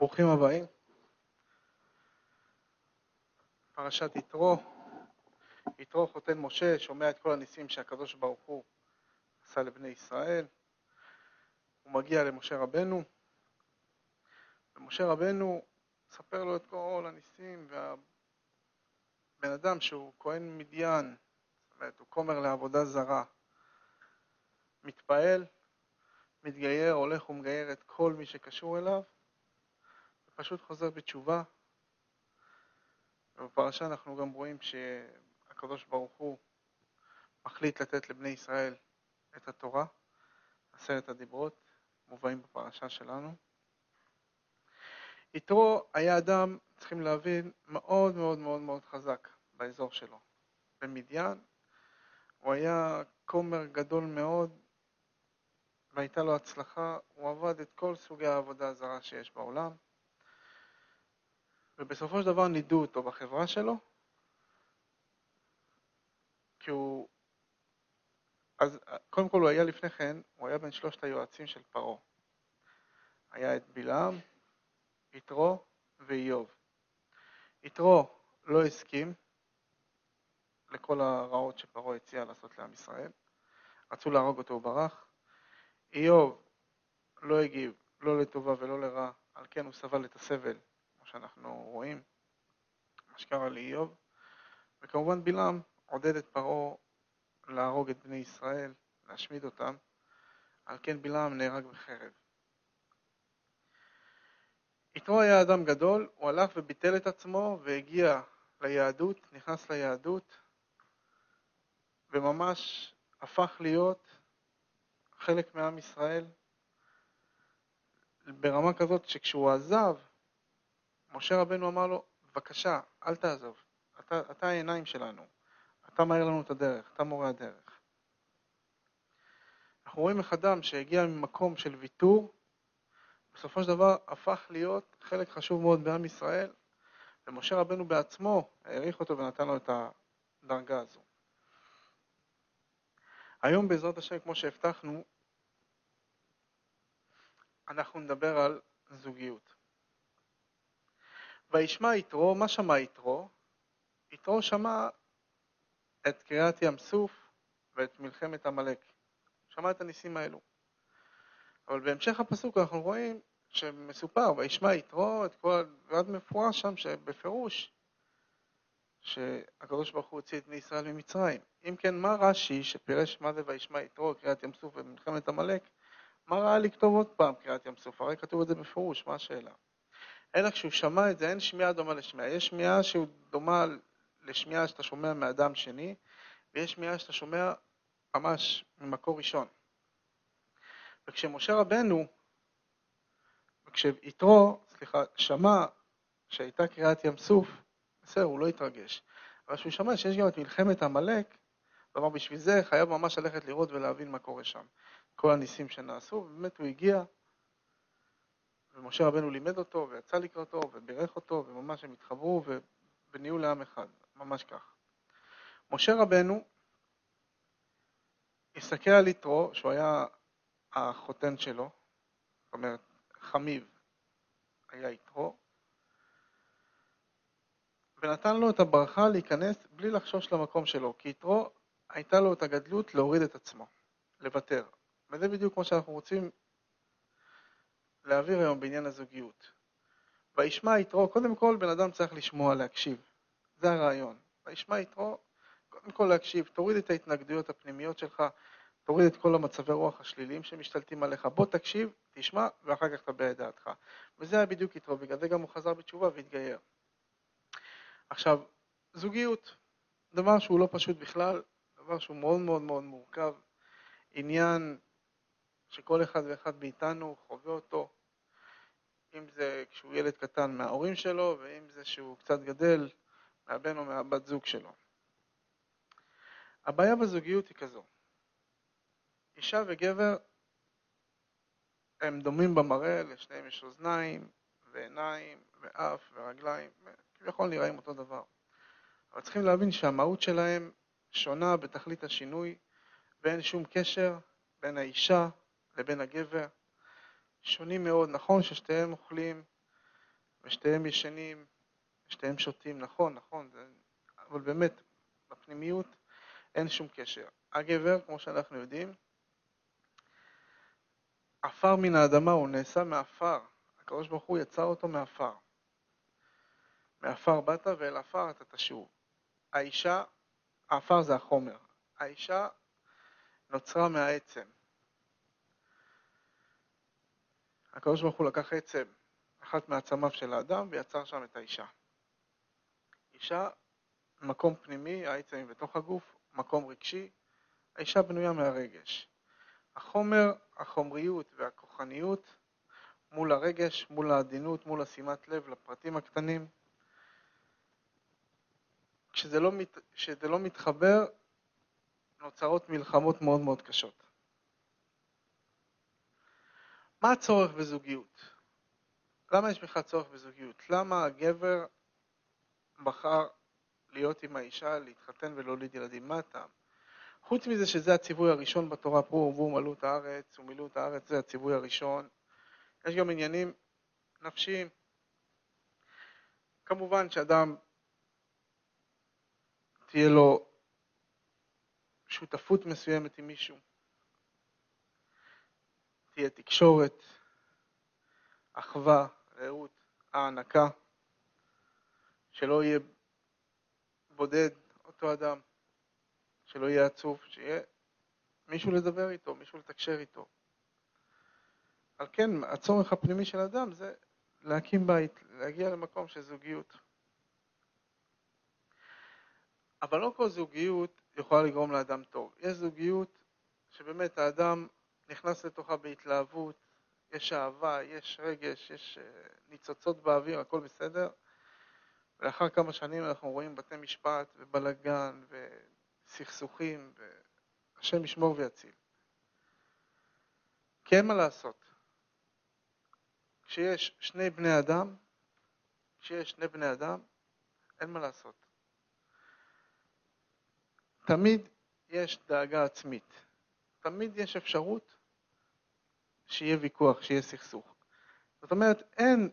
ברוכים הבאים. פרשת יתרו. יתרו חותן משה שומע את כל הניסים שהקדוש ברוך הוא עשה לבני ישראל. הוא מגיע למשה רבנו, ומשה רבנו ספר לו את כל הניסים, והבן אדם שהוא כהן מדיין, זאת אומרת הוא כומר לעבודה זרה, מתפעל, מתגייר, הולך ומגייר את כל מי שקשור אליו, ופשוט חוזר בתשובה. ובפרשה אנחנו גם רואים שהקדוש ברוך הוא מחליט לתת לבני ישראל את התורה, 10 הדיברות, מובאים בפרשה שלנו. יתרו היה אדם, צריכים להבין, מאוד מאוד מאוד מאוד חזק באזור שלו. במדיין הוא היה כומר גדול מאוד, והייתה לו הצלחה, הוא עבד את כל סוגי העבודה הזרה שיש בעולם, ובסופו של דבר נידו אותו בחברה שלו, כי הוא, אז קודם כל הוא היה לפני כן, הוא היה בין 3 היועצים של פרעה. היה את בלעם, יתרו ואיוב. יתרו לא הסכים לכל הרעות שפרעה הציע לעשות לעם ישראל. רצו להרוג אותו וברח. איוב לא הגיב, לא לטובה ולא לרע, על כן הוא סבל את הסבל, כמו שאנחנו רואים, מה שקרה לאיוב. וכמובן בלעם עודד את פרעה להרוג את בני ישראל, להשמיד אותם, על כן בלעם נהרג בחרב. יתרו היה אדם גדול, הוא הלך וביטל את עצמו והגיע ליהדות, נכנס ליהדות, וממש הפך להיות חלק מעם ישראל, ברמה כזאת שכשהוא עזב, משה רבנו אמר לו, בבקשה, אל תעזוב, אתה העיניים שלנו, אתה מאיר לנו את הדרך, אתה מורה הדרך. אנחנו רואים איך אדם שהגיע ממקום של ויתור, בסופו של דבר הפך להיות חלק חשוב מאוד בעם ישראל, ומשה רבנו בעצמו העריך אותו ונתן לו את הדרגה הזו. היום בעזרת השם, כמו שהבטחנו, אנחנו נדבר על זוגיות. וישמע יתרו, מה שמע יתרו? יתרו שמע את קריעת ים סוף ואת מלחמת עמלק. שמע את הניסים האלו. אבל בהמשך הפסוק אנחנו רואים שמסופר, וישמע יתרו את כל ועד מפורש שם שבפירוש שהקדוש ברוך הוא הוציא את בני ישראל ממצרים. אם כן, מה רש"י שפירש מה זה וישמע יתרו, קריעת ים סוף ומלחמת עמלק, מה ראה לכתוב עוד פעם קריעת ים סוף? הרי כתוב את זה בפירוש, מה השאלה? אלא כשהוא שמע את זה, אין שמיעה דומה לשמיעה. יש שמיעה שהוא דומה לשמיעה שאתה שומע מאדם שני, ויש שמיעה שאתה שומע ממש ממקור ראשון. וכשמשה רבנו, וכשיתרו, שמע שהייתה קריעת ים סוף, בסדר, הוא לא התרגש. אבל כשהוא שמע שיש גם את מלחמת עמלק, כלומר בשביל זה חייב ממש ללכת לראות ולהבין מה קורה שם. כל הניסים שנעשו, ובאמת הוא הגיע, ומשה רבנו לימד אותו, ויצא לקראתו, ובירך אותו, וממש הם התחברו, ובניעו לעם אחד, ממש כך. משה רבנו הסתכל על יתרו, שהוא היה החותן שלו, זאת אומרת, חמיב היה יתרו, ונתן לו את הברכה להיכנס בלי לחשוש למקום שלו, כי יתרו הייתה לו את הגדלות להוריד את עצמו, לוותר. וזה בדיוק כמו שאנחנו רוצים להעביר היום בעניין הזוגיות. וישמע יתרו, קודם כל בן אדם צריך לשמוע, להקשיב. זה הרעיון. וישמע יתרו, קודם כל להקשיב, תוריד את ההתנגדויות הפנימיות שלך, תוריד את כל המצבי רוח השליליים שמשתלטים עליך, בוא תקשיב, תשמע, ואחר כך תביע את דעתך. וזה היה בדיוק יתרו, בגלל זה גם הוא חזר בתשובה והתגייר. עכשיו, זוגיות, דבר שהוא לא פשוט בכלל, דבר שהוא מאוד מאוד מאוד מורכב, עניין שכל אחד ואחד מאיתנו חווה אותו, אם זה כשהוא ילד קטן מההורים שלו, ואם זה שהוא קצת גדל מהבן או מהבת זוג שלו. הבעיה בזוגיות היא כזו. אישה וגבר הם דומים במראה, לשניהם יש אוזניים ועיניים ואף ורגליים, כביכול נראים אותו דבר. אבל צריכים להבין שהמהות שלהם שונה בתכלית השינוי, ואין שום קשר בין האישה לבין הגבר. שונים מאוד, נכון ששתיהם אוכלים ושתיהם ישנים, שתיהם שותים, נכון, אבל באמת, בפנימיות אין שום קשר. הגבר, כמו שאנחנו יודעים, עפר מן האדמה, הוא נעשה מאפר. הקדוש ברוך הוא יצר אותו מאפר. מאפר באת ואל עפר אתה תשוב. האישה, האפר זה החומר. האישה נוצרה מהעצם. הקדוש ברוך הוא לקח עצם, אחת מעצמיו של האדם, ויצר שם את האישה. אישה, מקום פנימי, העצם היא בתוך הגוף, מקום רגשי. האישה בנויה מהרגש. החומר, החומריות והכוחניות, מול הרגש, מול העדינות, מול השימת לב לפרטים הקטנים. כשזה לא מתחבר, נוצרות מלחמות מאוד מאוד קשות. מה הצורך בזוגיות? למה יש בכלל צורך בזוגיות? למה הגבר בחר להיות עם האישה, להתחתן ולהוליד ילדים? מה הטעם? חוץ מזה שזה הציווי הראשון בתורה, פרו ורבו ומלאו את הארץ, ומילאו את הארץ, זה הציווי הראשון. יש גם עניינים נפשיים. כמובן שאדם תהיה לו שותפות מסוימת עם מישהו. תהיה תקשורת, אחווה, רעות, הענקה, שלא יהיה בודד אותו אדם, שלא יהיה עצוב, שיהיה מישהו לדבר איתו, מישהו לתקשר איתו. על כן, הצורך הפנימי של אדם זה להקים בית, להגיע למקום של זוגיות. אבל לא כל זוגיות יכולה לגרום לאדם טוב. יש זוגיות שבאמת האדם נכנס לתוכה בהתלהבות, יש אהבה, יש רגש, יש ניצוצות באוויר, הכל בסדר. ולאחר כמה שנים אנחנו רואים בתי משפט ובלגן וסכסוכים, והשם ישמור ויציל. כי אין מה לעשות. כשיש שני בני אדם, אין מה לעשות. תמיד יש דאגה עצמית. תמיד יש אפשרות שיהיה ויכוח, שיהיה סכסוך. זאת אומרת, אין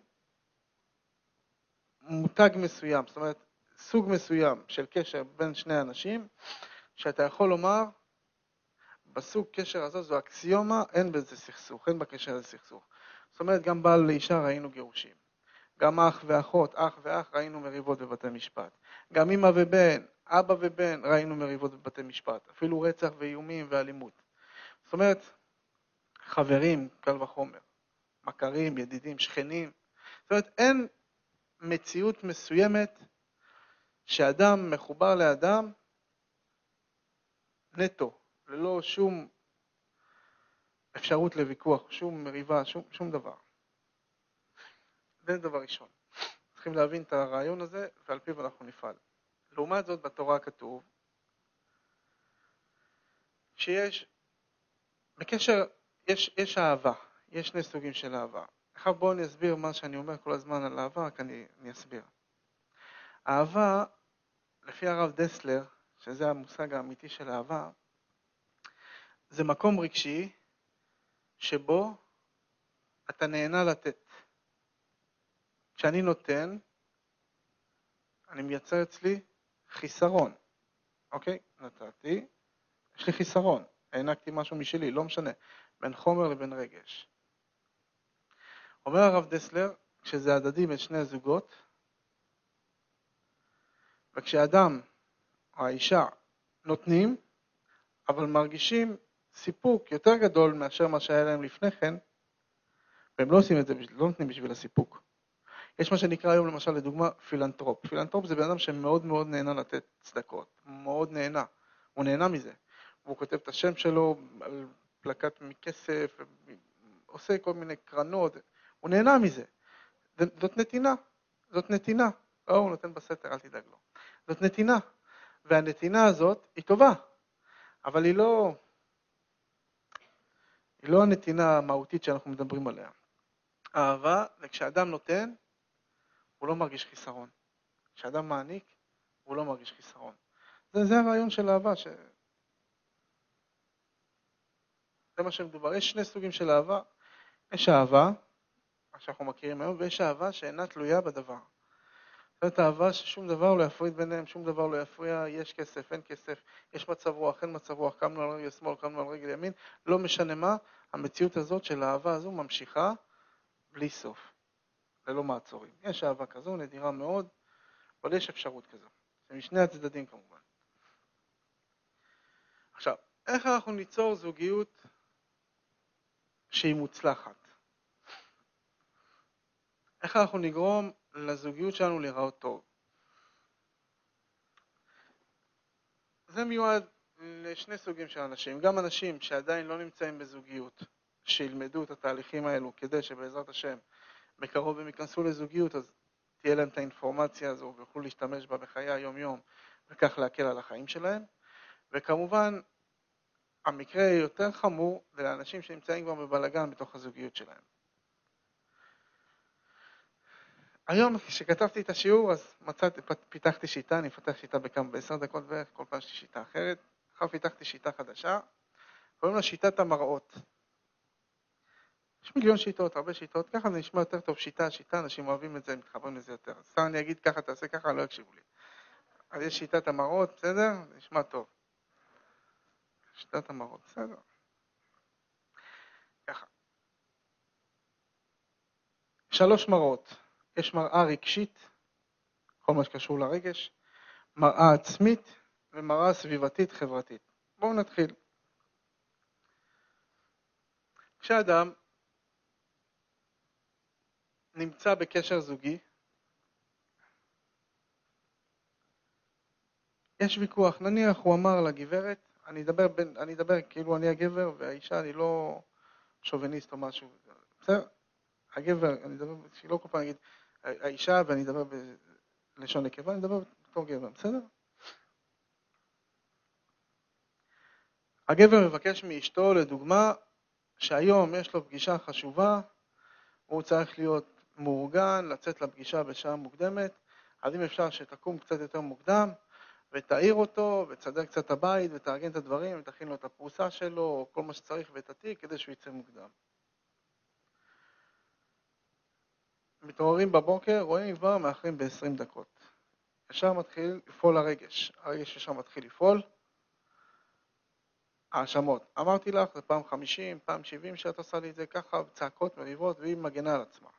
מותג מסוים, זאת אומרת, סוג מסוים של קשר בין שני אנשים, שאתה יכול לומר, בסוג קשר הזה זו אקסיומה, אין בזה סכסוך, אין בקשר הזה סכסוך. זאת אומרת, גם בעל לאישה ראינו גירושים. גם אח ואחות, אח ואח, ראינו מריבות בבתי משפט. גם אמא ובן, אבא ובן, ראינו מריבות בבתי משפט. אפילו רצח ואיומים ואלימות. זאת אומרת, חברים, קל וחומר, מכרים, ידידים, שכנים. זאת אומרת, אין מציאות מסוימת שאדם מחובר לאדם נטו, ללא שום אפשרות לוויכוח, שום מריבה, שום דבר. זה דבר ראשון. צריכים להבין את הרעיון הזה, ועל פיו אנחנו נפעל. לעומת זאת, בתורה כתוב, שיש, בקשר, יש אהבה. יש שני סוגים של אהבה. עכשיו בואו אני אסביר מה שאני אומר כל הזמן על אהבה, רק אני אסביר. אהבה, לפי הרב דסלר, שזה המושג האמיתי של אהבה, זה מקום רגשי שבו אתה נהנה לתת. כשאני נותן, אני מייצר אצלי חיסרון. אוקיי? נתתי, יש לי חיסרון. הענקתי משהו משלי, לא משנה. בין חומר לבין רגש. אומר הרב דסלר, כשזה הדדי בין שני הזוגות, וכשאדם או האישה נותנים, אבל מרגישים סיפוק יותר גדול מאשר מה שהיה להם לפני כן, והם לא עושים את זה, לא נותנים בשביל הסיפוק. יש מה שנקרא היום למשל לדוגמה פילנטרופ. פילנטרופ זה בן אדם שמאוד מאוד נהנה לתת צדקות, מאוד נהנה, הוא נהנה מזה. והוא כותב את השם שלו על פלקט מכסף, עושה כל מיני קרנות, הוא נהנה מזה. זאת נתינה, זאת נתינה. לא, הוא נותן בסתר, אל תדאג לו. זאת נתינה, והנתינה הזאת היא טובה, אבל היא לא הנתינה המהותית שאנחנו מדברים עליה. אהבה, וכשאדם נותן, הוא לא מרגיש חיסרון. כשאדם מעניק, הוא לא מרגיש חיסרון. זה הרעיון של אהבה. זה מה שמדובר. יש שני סוגים של אהבה. יש אהבה, שאנחנו מכירים היום, ויש אהבה שאינה תלויה בדבר. זאת אהבה ששום דבר לא יפריד ביניהם, שום דבר לא יפריע, יש כסף, אין כסף, יש מצב רוח, אין מצב רוח, קמנו על רגל שמאל, קמנו על רגל ימין, לא משנה מה, המציאות הזאת של האהבה הזו ממשיכה בלי סוף, ללא מעצורים. יש אהבה כזו, נדירה מאוד, אבל יש אפשרות כזו. זה משני הצדדים כמובן. עכשיו, איך אנחנו ניצור זוגיות שהיא מוצלחת? איך אנחנו נגרום לזוגיות שלנו להיראות טוב? זה מיועד לשני סוגים של אנשים. גם אנשים שעדיין לא נמצאים בזוגיות, שילמדו את התהליכים האלו כדי שבעזרת השם בקרוב הם ייכנסו לזוגיות, אז תהיה להם את האינפורמציה הזו ויוכלו להשתמש בה בחיי היום-יום וכך להקל על החיים שלהם. וכמובן, המקרה יותר חמור זה לאנשים שנמצאים כבר בבלגן בתוך הזוגיות שלהם. היום כשכתבתי את השיעור אז פיתחתי שיטה, אני מפתח שיטה ב10 דקות בערך, כל פעם יש שיטה אחרת. אחר פיתחתי שיטה חדשה, קוראים לה שיטת המראות. יש מיליון שיטות, הרבה שיטות, ככה זה נשמע יותר טוב, שיטה, אנשים אוהבים את זה, מתחברים לזה יותר. אז סתם אני אגיד ככה, תעשה ככה, לא יקשיבו לי. אז יש שיטת המראות, בסדר? זה נשמע טוב. שיטת המראות, בסדר. ככה. 3 מראות. יש מראה רגשית, כל מה שקשור לרגש, מראה עצמית ומראה סביבתית חברתית. בואו נתחיל. כשאדם נמצא בקשר זוגי, יש ויכוח. נניח הוא אמר לגברת, אני אדבר כאילו אני הגבר והאישה, אני לא שוביניסט או משהו. בסדר? הגבר, אני אדבר, שלא כל פעם נגיד האישה ואני אדבר בלשון נקבה, אני אדבר בתור גבר, בסדר? הגבר מבקש מאשתו, לדוגמה, שהיום יש לו פגישה חשובה, הוא צריך להיות מאורגן, לצאת לפגישה בשעה מוקדמת, אז אם אפשר שתקום קצת יותר מוקדם, ותעיר אותו, ותסדר קצת את הבית, ותארגן את הדברים, ותכין לו את הפרוסה שלו, או כל מה שצריך ואת התיק, כדי שהוא יצא מוקדם. מתעוררים בבוקר, רואים כבר מאחרים ב-20 דקות. ישר מתחיל לפעול הרגש ישר מתחיל לפעול. האשמות. אמרתי לך, זה פעם 50, פעם 70 שאת עושה לי את זה ככה, צעקות מריבות, והיא מגנה על עצמה.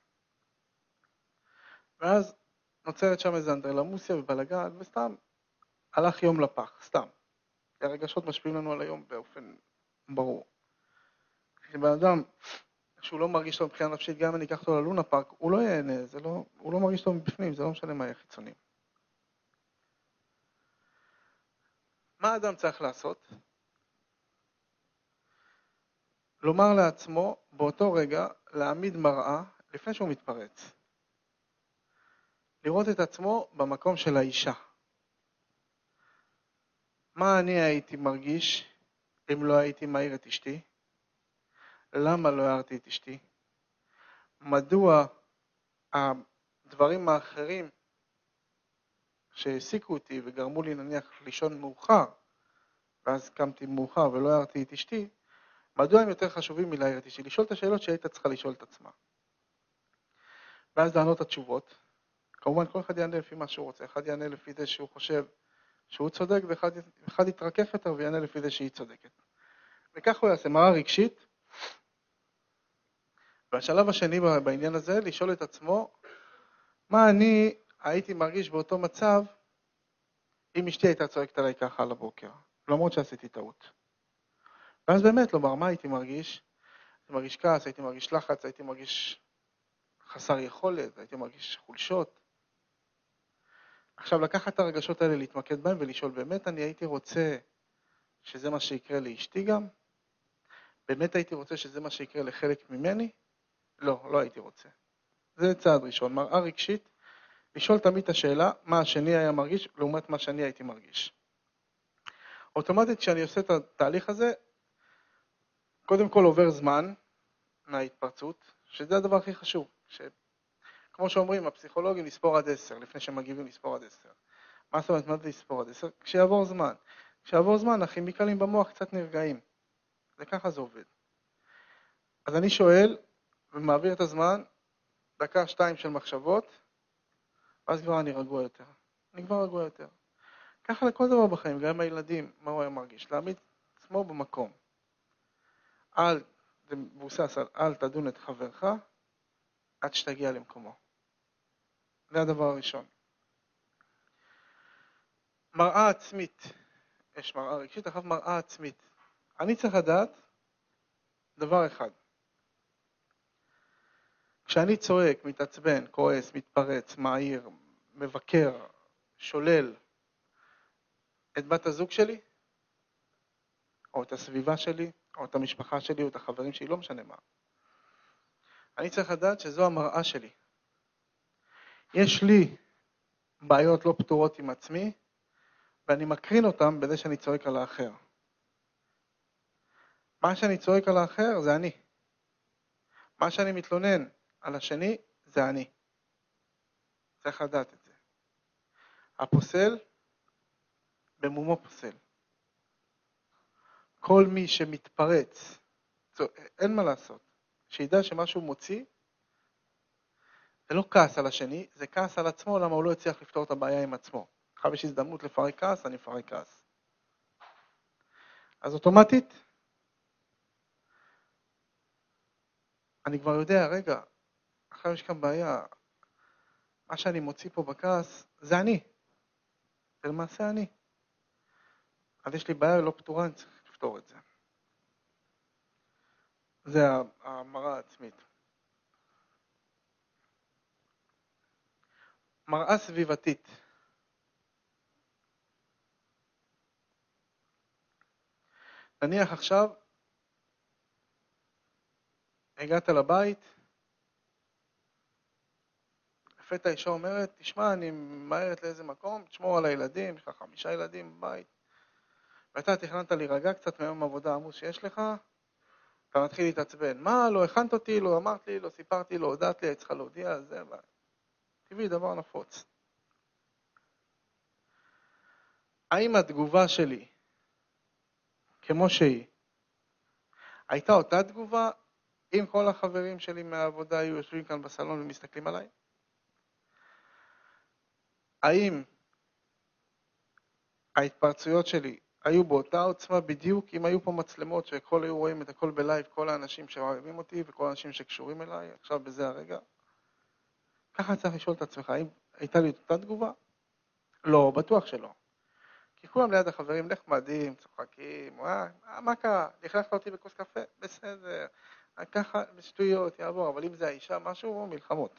ואז נוצרת שם איזה אנדרלמוסיה ובלגן, וסתם הלך יום לפח, סתם. כי הרגשות משפיעים לנו על היום באופן ברור. כשבן אדם שהוא לא מרגיש טוב מבחינה נפשית, גם אם אני אקח אותו ללונה פארק, הוא לא ייהנה, הוא לא מרגיש טוב מבפנים, זה לא משנה מה יהיה חיצוני. מה האדם צריך לעשות? לומר לעצמו, באותו רגע, להעמיד מראה לפני שהוא מתפרץ. לראות את עצמו במקום של האישה. מה אני הייתי מרגיש אם לא הייתי מעיר את אשתי? למה לא הערתי את אשתי? מדוע הדברים האחרים שהעסיקו אותי וגרמו לי נניח לישון מאוחר, ואז קמתי מאוחר ולא הערתי את אשתי, מדוע הם יותר חשובים מלהעיר את אשתי? לשאול את השאלות שהיית צריכה לשאול את עצמה. ואז לענות את התשובות. כמובן כל אחד יענה לפי מה שהוא רוצה, אחד יענה לפי זה שהוא חושב שהוא צודק, ואחד יתרכך יותר ויענה לפי זה שהיא צודקת. וכך הוא יעשה מראה רגשית, והשלב השני בעניין הזה, לשאול את עצמו, מה אני הייתי מרגיש באותו מצב, אם אשתי הייתה צועקת עליי ככה על הבוקר, למרות שעשיתי טעות. ואז באמת לומר, מה הייתי מרגיש? הייתי מרגיש כעס, הייתי מרגיש לחץ, הייתי מרגיש חסר יכולת, הייתי מרגיש חולשות. עכשיו לקחת את הרגשות האלה, להתמקד בהם ולשאול, באמת אני הייתי רוצה שזה מה שיקרה לאשתי גם? באמת הייתי רוצה שזה מה שיקרה לחלק ממני? לא הייתי רוצה. זה צעד ראשון, מראה רגשית, לשאול תמיד את השאלה, מה השני היה מרגיש, לעומת מה שאני הייתי מרגיש. אוטומטית כשאני עושה את התהליך הזה, קודם כל עובר זמן מההתפרצות, שזה הדבר הכי חשוב. כמו שאומרים, הפסיכולוגים לספור עד 10, לפני שמגיבים לספור עד 10. מה זאת אומרת, מה זה לספור עד 10? כשיעבור זמן. כשיעבור זמן, הכימיקלים במוח קצת נרגעים. וככה זה עובד. אז אני שואל, ומעביר את הזמן, דקה, שתיים של מחשבות, ואז כבר אני רגוע יותר. אני כבר רגוע יותר. ככה לכל דבר בחיים, גם עם הילדים, מה הוא היה מרגיש? להעמיד עצמו במקום. זה מבוסס על אל תדון את חברך עד שתגיע למקומו. זה הדבר הראשון. מראה עצמית. יש מראה רגשית, אחת מראה עצמית. אני צריך לדעת דבר אחד. כשאני צועק, מתעצבן, כועס, מתפרץ, מעיר, מבקר, שולל את בת הזוג שלי, או את הסביבה שלי, או את המשפחה שלי, או את החברים שלי, לא משנה מה. אני צריך לדעת שזו המראה שלי. יש לי בעיות לא פתורות עם עצמי, ואני מקרין אותם בזה שאני צועק על האחר. מה שאני צועק על האחר זה אני. מה שאני מתלונן על השני זה אני. צריך לדעת את זה. הפוסל במומו פוסל. כל מי שמתפרץ, אין מה לעשות. שידע שמשהו מוציא, זה לא כעס על השני, זה כעס על עצמו, למה הוא לא יצליח לפתור את הבעיה עם עצמו. עכשיו יש הזדמנות לפרק כעס, אני אפרק כעס. אז אוטומטית, אני כבר יודע, רגע, עכשיו יש כאן בעיה, מה שאני מוציא פה בכעס, זה אני. זה למעשה אני. אז יש לי בעיה לא פתורה, אני צריך לפתור את זה. זה המראה העצמית. מראה סביבתית. נניח עכשיו, הגעת לבית, לפתע האישה אומרת, תשמע, אני ממהרת לאיזה מקום, תשמור על הילדים, יש לך 5 ילדים בבית, ואתה תכננת להירגע קצת מהיום עבודה עמוס שיש לך, אתה מתחיל להתעצבן. מה, לא הכנת אותי, לא אמרת לי, לא סיפרתי, לא הודעת לי, היית צריכה להודיע, זה טבעי, דבר נפוץ. האם התגובה שלי, כמו שהיא, הייתה אותה תגובה, אם כל החברים שלי מהעבודה היו יושבים כאן בסלון ומסתכלים עליי? האם ההתפרצויות שלי היו באותה עוצמה בדיוק, אם היו פה מצלמות שכל היו רואים את הכל בלייב, כל האנשים שאוהבים אותי וכל האנשים שקשורים אליי, עכשיו בזה הרגע? ככה צריך לשאול את עצמך, האם הייתה לי אותה תגובה? לא, בטוח שלא. כי כולם ליד החברים נחמדים, צוחקים, מה קרה? נכנסת אותי בכוס קפה? בסדר. ככה בשטויות יעבור, אבל אם זה האישה, משהו, מלחמות.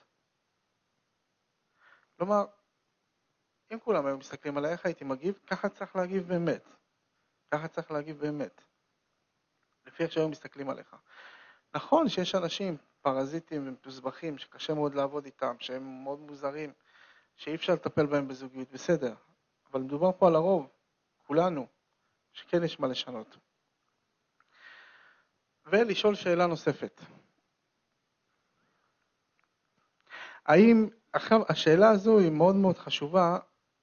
כלומר, אם כולם היו מסתכלים עליי, איך הייתי מגיב? ככה צריך להגיב באמת. ככה צריך להגיב באמת. לפי איך שהיו מסתכלים עליך. נכון שיש אנשים פרזיטים ומתוסבכים שקשה מאוד לעבוד איתם, שהם מאוד מוזרים, שאי אפשר לטפל בהם בזוגיות, בסדר. אבל מדובר פה על הרוב, כולנו, שכן יש מה לשנות. ולשאול שאלה נוספת. האם, עכשיו, השאלה הזו היא מאוד מאוד חשובה,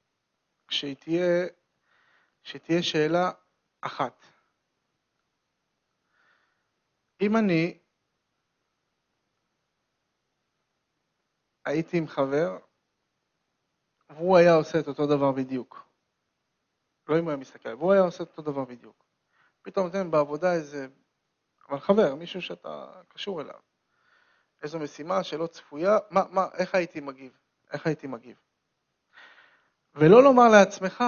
כשתהיה שאלה אחת. אם אני הייתי עם חבר, והוא היה עושה את אותו דבר בדיוק. לא אם הוא היה מסתכל, והוא היה עושה את אותו דבר בדיוק. פתאום אתם בעבודה איזה, אבל חבר, מישהו שאתה קשור אליו. איזו משימה שלא צפויה, איך הייתי מגיב? איך הייתי מגיב? ולא לומר לעצמך,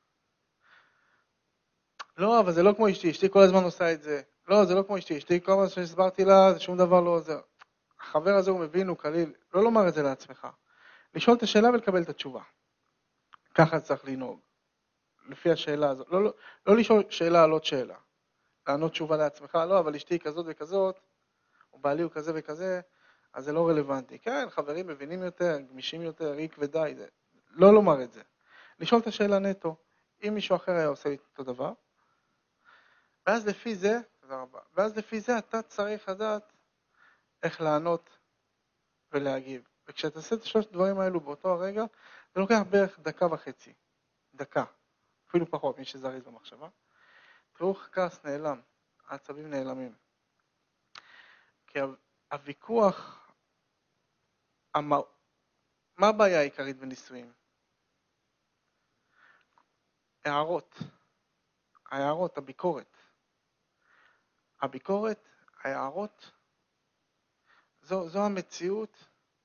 לא, אבל זה לא כמו אשתי, אשתי כל הזמן עושה את זה. לא, זה לא כמו אשתי, אשתי כל הזמן שהסברתי לה, זה שום דבר לא עוזר. החבר הזה הוא מבין, הוא קליל. לא לומר את זה לעצמך. לשאול את השאלה ולקבל את התשובה. ככה צריך לנהוג. לפי השאלה הזאת. לא לשאול שאלה על עוד שאלה. לענות תשובה לעצמך, לא, אבל אשתי כזאת וכזאת, או בעלי הוא כזה וכזה, אז זה לא רלוונטי. כן, חברים מבינים יותר, גמישים יותר, ריק ודי. זה. לא לומר את זה. לשאול את השאלה נטו. אם מישהו אחר היה עושה את אותו דבר, ואז לפי זה, תודה רבה, ואז לפי זה אתה צריך לדעת איך לענות ולהגיב. וכשאתה עושה את שלושת הדברים האלו באותו הרגע, זה לוקח בערך 1.5 דקה, אפילו פחות, מי שזריז במחשבה. תראו איך הכעס נעלם, העצבים נעלמים. כי הוויכוח מה הבעיה העיקרית בניסויים? ההערות, הביקורת, ההערות, זו המציאות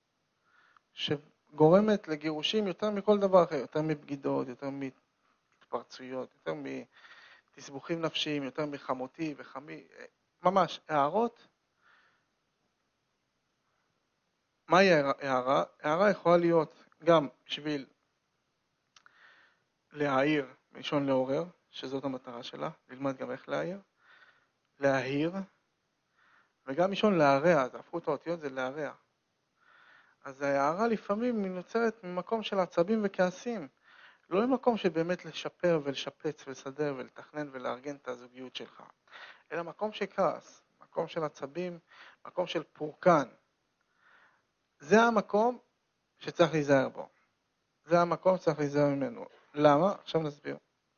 שגורמת לגירושים יותר מכל דבר אחר, יותר מבגידות, יותר מתפרצויות, יותר מתסבוכים נפשיים, יותר מחמותי וחמי, ממש, הערות. מהי הערה? הערה יכולה להיות גם בשביל להעיר, מלשון לעורר, שזאת המטרה שלה, ללמד גם איך להעיר, וגם מלשון להרע, הפכו את האותיות זה להרע. אז ההערה לפעמים נוצרת ממקום של עצבים וכעסים, לא ממקום שבאמת לשפר ולשפץ ולסדר ולתכנן ולארגן את הזוגיות שלך, אלא מקום של כעס, מקום של עצבים, מקום של פורקן. זה המקום שצריך להיזהר בו. זה המקום שצריך להיזהר ממנו. למה? עכשיו נסביר.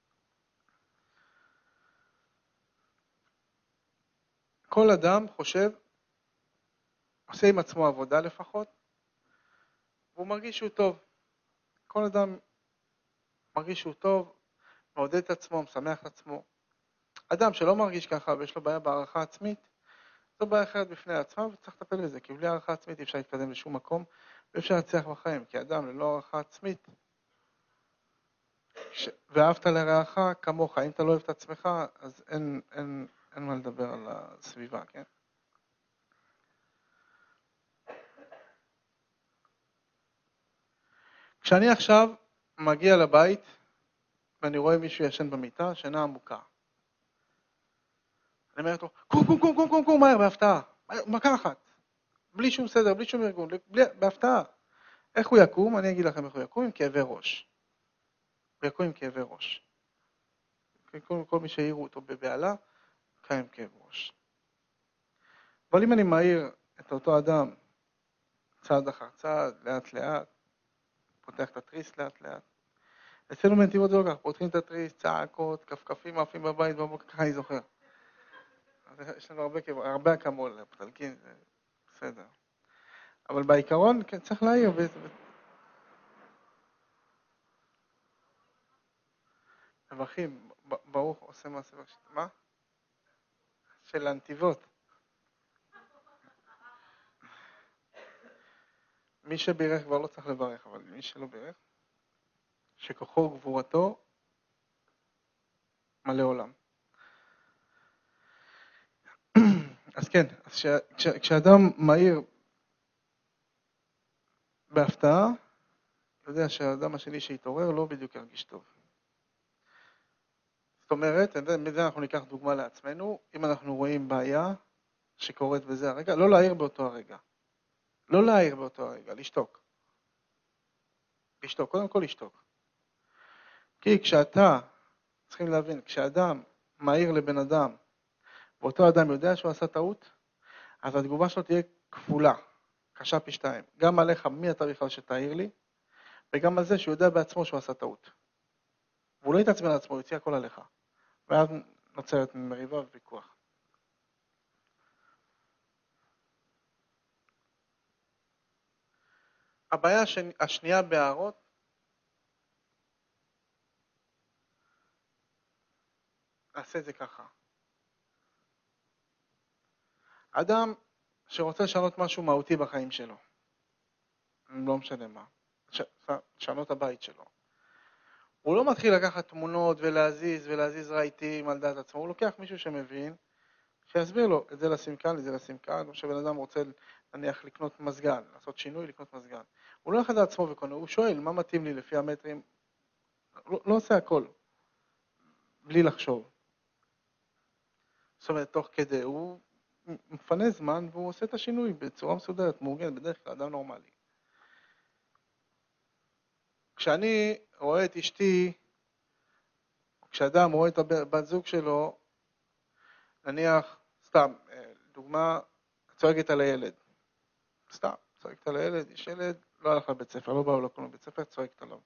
כל אדם חושב, עושה עם עצמו עבודה לפחות, והוא מרגיש שהוא טוב. כל אדם מרגיש שהוא טוב, מעודד את עצמו, משמח את עצמו. אדם שלא מרגיש ככה ויש לו בעיה בהערכה עצמית, זו בעיה אחרת בפני עצמה וצריך לטפל בזה, כי בלי הערכה עצמית אי אפשר להתקדם לשום מקום, ואפשר להצליח בחיים, כי אדם ללא הערכה עצמית, ואהבת לרעך כמוך, אם אתה לא אוהב את עצמך, אז אין מה לדבר על הסביבה, כן? כשאני עכשיו מגיע לבית, ואני רואה מישהו ישן במיטה, שינה עמוקה. אני אומר לו, קום, מהר, בהפתעה, מכה אחת. בלי שום סדר, בלי שום ארגון, בהפתעה. איך הוא יקום? אני אגיד לכם איך הוא יקום, עם כאבי ראש. הוא יקום עם כאבי ראש. כל מי שהעירו אותו בבעלה, קם עם כאב ראש. אבל אם אני מעיר את אותו אדם, צעד אחר צעד, לאט לאט, פותח את התריס לאט לאט. אצלנו בנתיבות זה לא כך, פותחים את התריס, צעקות, כפכפים, עפים בבית, בבוקר, ככה אני זוכר. יש לנו הרבה אקמול, פתלקין, זה בסדר. אבל בעיקרון, כן, צריך להעיר. מברכים, ברוך עושה מעשה בראשית. מה? של הנתיבות. מי שבירך כבר לא צריך לברך, אבל מי שלא בירך, שכוחו וגבורתו מלא עולם. אז כן, כשאדם מהיר בהפתעה, יודע שהאדם השני שהתעורר לא בדיוק ירגיש טוב. זאת אומרת, מזה אנחנו ניקח דוגמה לעצמנו, אם אנחנו רואים בעיה שקורית בזה הרגע, לא להעיר באותו הרגע. לא להעיר באותו הרגע, לשתוק. לשתוק, קודם כל לשתוק. כי צריכים להבין, כשאדם מעיר לבן אדם, ואותו אדם יודע שהוא עשה טעות, אז התגובה שלו תהיה כפולה, קשה פי 2. גם עליך, מי אתה בכלל שתעיר לי, וגם על זה שהוא יודע בעצמו שהוא עשה טעות. והוא לא יתעצבן על עצמו, הוא יוציא הכל עליך. ואז נוצרת מריבה וויכוח. הבעיה השנייה בהערות, נעשה את זה ככה. אדם שרוצה לשנות משהו מהותי בחיים שלו, לא משנה מה, לשנות הבית שלו. הוא לא מתחיל לקחת תמונות ולהזיז רהיטים על דעת עצמו, הוא לוקח מישהו שמבין, שיסביר לו, את זה לשים כאן, את זה לשים כאן, או שבן אדם רוצה נניח לקנות מזגן, לעשות שינוי, לקנות מזגן. הוא לא יחד לעצמו וקונה, הוא שואל מה מתאים לי לפי המטרים, לא עושה הכל, בלי לחשוב. זאת אומרת, תוך כדי, הוא מפנה זמן והוא עושה את השינוי בצורה מסודרת, מאורגנת, בדרך כלל אדם נורמלי. כשאני רואה את אשתי, כשאדם רואה את הבת זוג שלו, נניח, סתם, דוגמה, צועקת על הילד. סתם, צועקת על הילד, יש ילד, לא הלך לבית ספר, לא באו לקום לבית ספר, צועקת עליו.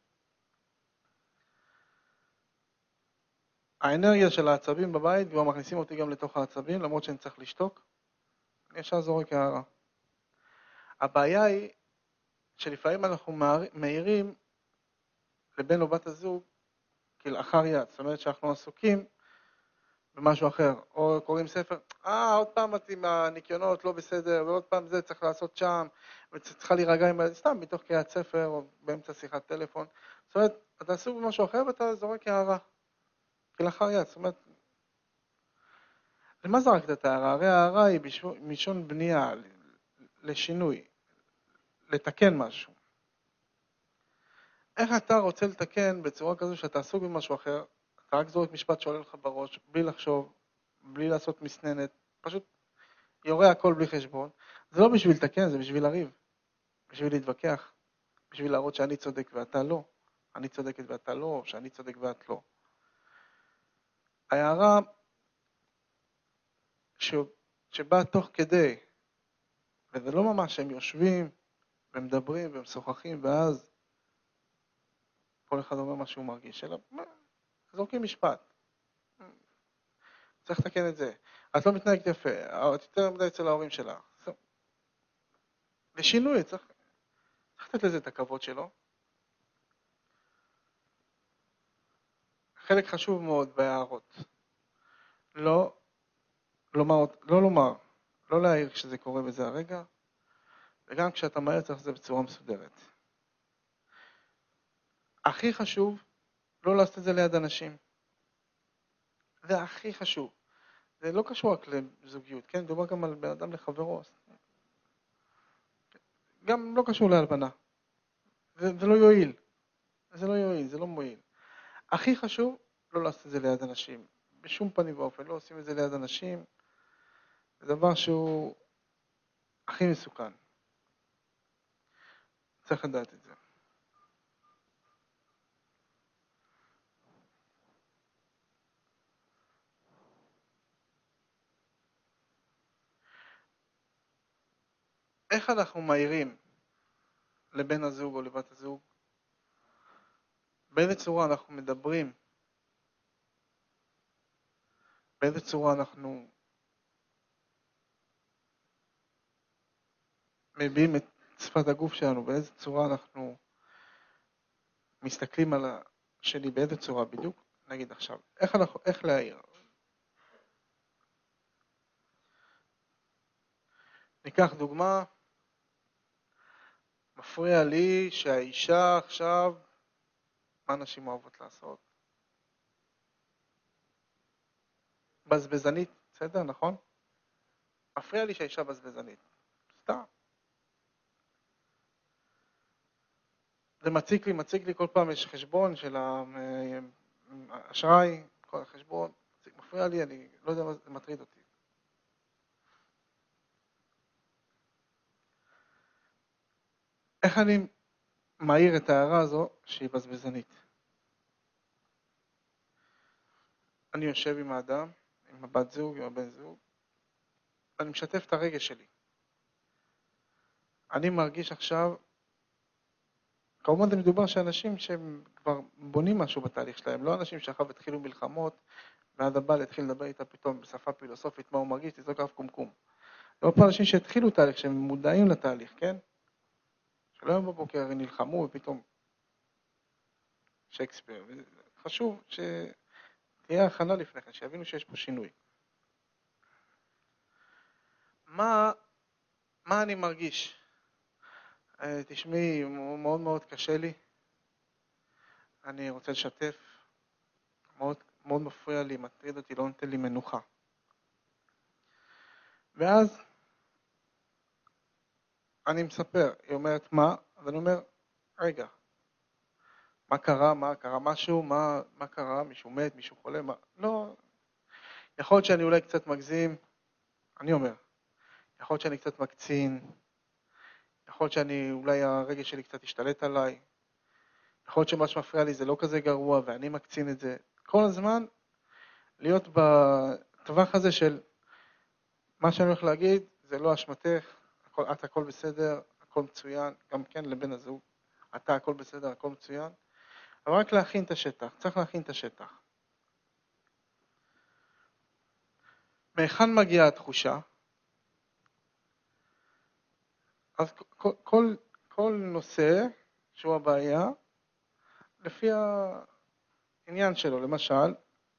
האנרגיה של העצבים בבית, כבר מכניסים אותי גם לתוך העצבים, למרות שאני צריך לשתוק, אני ישר זורק הערה. הבעיה היא שלפעמים אנחנו מעירים לבן או בת הזוג כלאחר יד, זאת אומרת שאנחנו עסוקים במשהו אחר, או קוראים ספר, עוד פעם את עם הניקיונות לא בסדר, ועוד פעם זה צריך לעשות שם, וצריכה להירגע עם סתם מתוך קריאת ספר, או באמצע שיחת טלפון. זאת אומרת, אתה עסוק במשהו אחר ואתה זורק הערה, כלאחר יד. זאת אומרת, למה זרקת את ההערה? הרי ההערה היא משון בנייה, לשינוי, לתקן משהו. איך אתה רוצה לתקן בצורה כזו שאתה עסוק במשהו אחר, אתה רק זורק משפט שעולה לך בראש, בלי לחשוב, בלי לעשות מסננת, פשוט יורה הכל בלי חשבון. זה לא בשביל לתקן, זה בשביל לריב, בשביל להתווכח, בשביל להראות שאני צודק ואתה לא, אני צודקת ואתה לא, שאני צודק ואת לא. ההערה שבאה תוך כדי, וזה לא ממש שהם יושבים ומדברים ומשוחחים ואז כל אחד אומר מה שהוא מרגיש, אלא זורקים משפט. צריך לתקן את זה. את לא מתנהגת יפה, את יותר מדי אצל ההורים שלה. לשינוי, צריך לתת לזה את הכבוד שלו. חלק חשוב מאוד בהערות. לא להעיר כשזה קורה בזה הרגע, וגם כשאתה מהר צריך זה בצורה מסודרת. הכי חשוב, לא לעשות את זה ליד אנשים. זה הכי חשוב. זה לא קשור רק לזוגיות, כן? דובר גם על בן אדם לחברו. גם לא קשור להלבנה. זה לא יועיל. זה לא מועיל. הכי חשוב, לא לעשות את זה ליד אנשים. בשום פנים ואופן, לא עושים את זה ליד אנשים. זה דבר שהוא הכי מסוכן. צריך לדעת את זה. איך אנחנו מעירים לבן הזוג או לבת הזוג? באיזה צורה אנחנו מדברים? באיזה צורה אנחנו מביעים את שפת הגוף שלנו? באיזה צורה אנחנו מסתכלים על השני? באיזה צורה בדיוק? נגיד עכשיו, איך להעיר? ניקח דוגמה, מפריע לי שהאישה עכשיו, מה נשים אוהבות לעשות? בזבזנית, בסדר, נכון? מפריע לי שהאישה בזבזנית. סתם. זה מציק לי כל פעם יש חשבון של האשראי, כל החשבון, מפריע לי, אני לא יודע מה זה מטריד אותי. איך אני מעיר את ההערה הזו שהיא בזבזנית? אני יושב עם האדם, עם הבת זוג, עם הבן זוג, אני משתף את הרגש שלי. אני מרגיש עכשיו, כמובן זה מדובר שאנשים שהם כבר בונים משהו בתהליך שלהם, לא אנשים שאחר התחילו מלחמות, ואז הבעל התחיל לדבר איתה פתאום בשפה פילוסופית, מה הוא מרגיש, תזרוק אף קומקום. לא פה אנשים שהתחילו תהליך, שהם מודעים לתהליך, כן? שלא יום בבוקר נלחמו ופתאום שייקספיר. חשוב שתהיה הכנה לפני כן, שיבינו שיש פה שינוי. מה אני מרגיש? תשמעי, מאוד מאוד קשה לי. אני רוצה לשתף. מאוד, מאוד מפריע לי, מטריד אותי, לא נותן לי מנוחה. ואז אני מספר, היא אומרת מה? אז אני אומר, רגע, מה קרה? קרה משהו? מה קרה? מישהו מת? מישהו חולה? לא, יכול להיות שאני אולי קצת מגזים, אני אומר, יכול להיות שאני קצת מקצין, יכול להיות אולי הרגש שלי קצת השתלט עליי, יכול להיות שמה שמפריע לי זה לא כזה גרוע ואני מקצין את זה. כל הזמן להיות בטווח הזה של מה שאני הולך להגיד, זה לא אשמתך, את הכל בסדר, הכל מצוין, גם כן לבן הזוג, אתה הכל בסדר, הכל מצוין, אבל רק להכין את השטח, צריך להכין את השטח. מהיכן מגיעה התחושה? אז כל כל נושא שהוא הבעיה, לפי העניין שלו. למשל,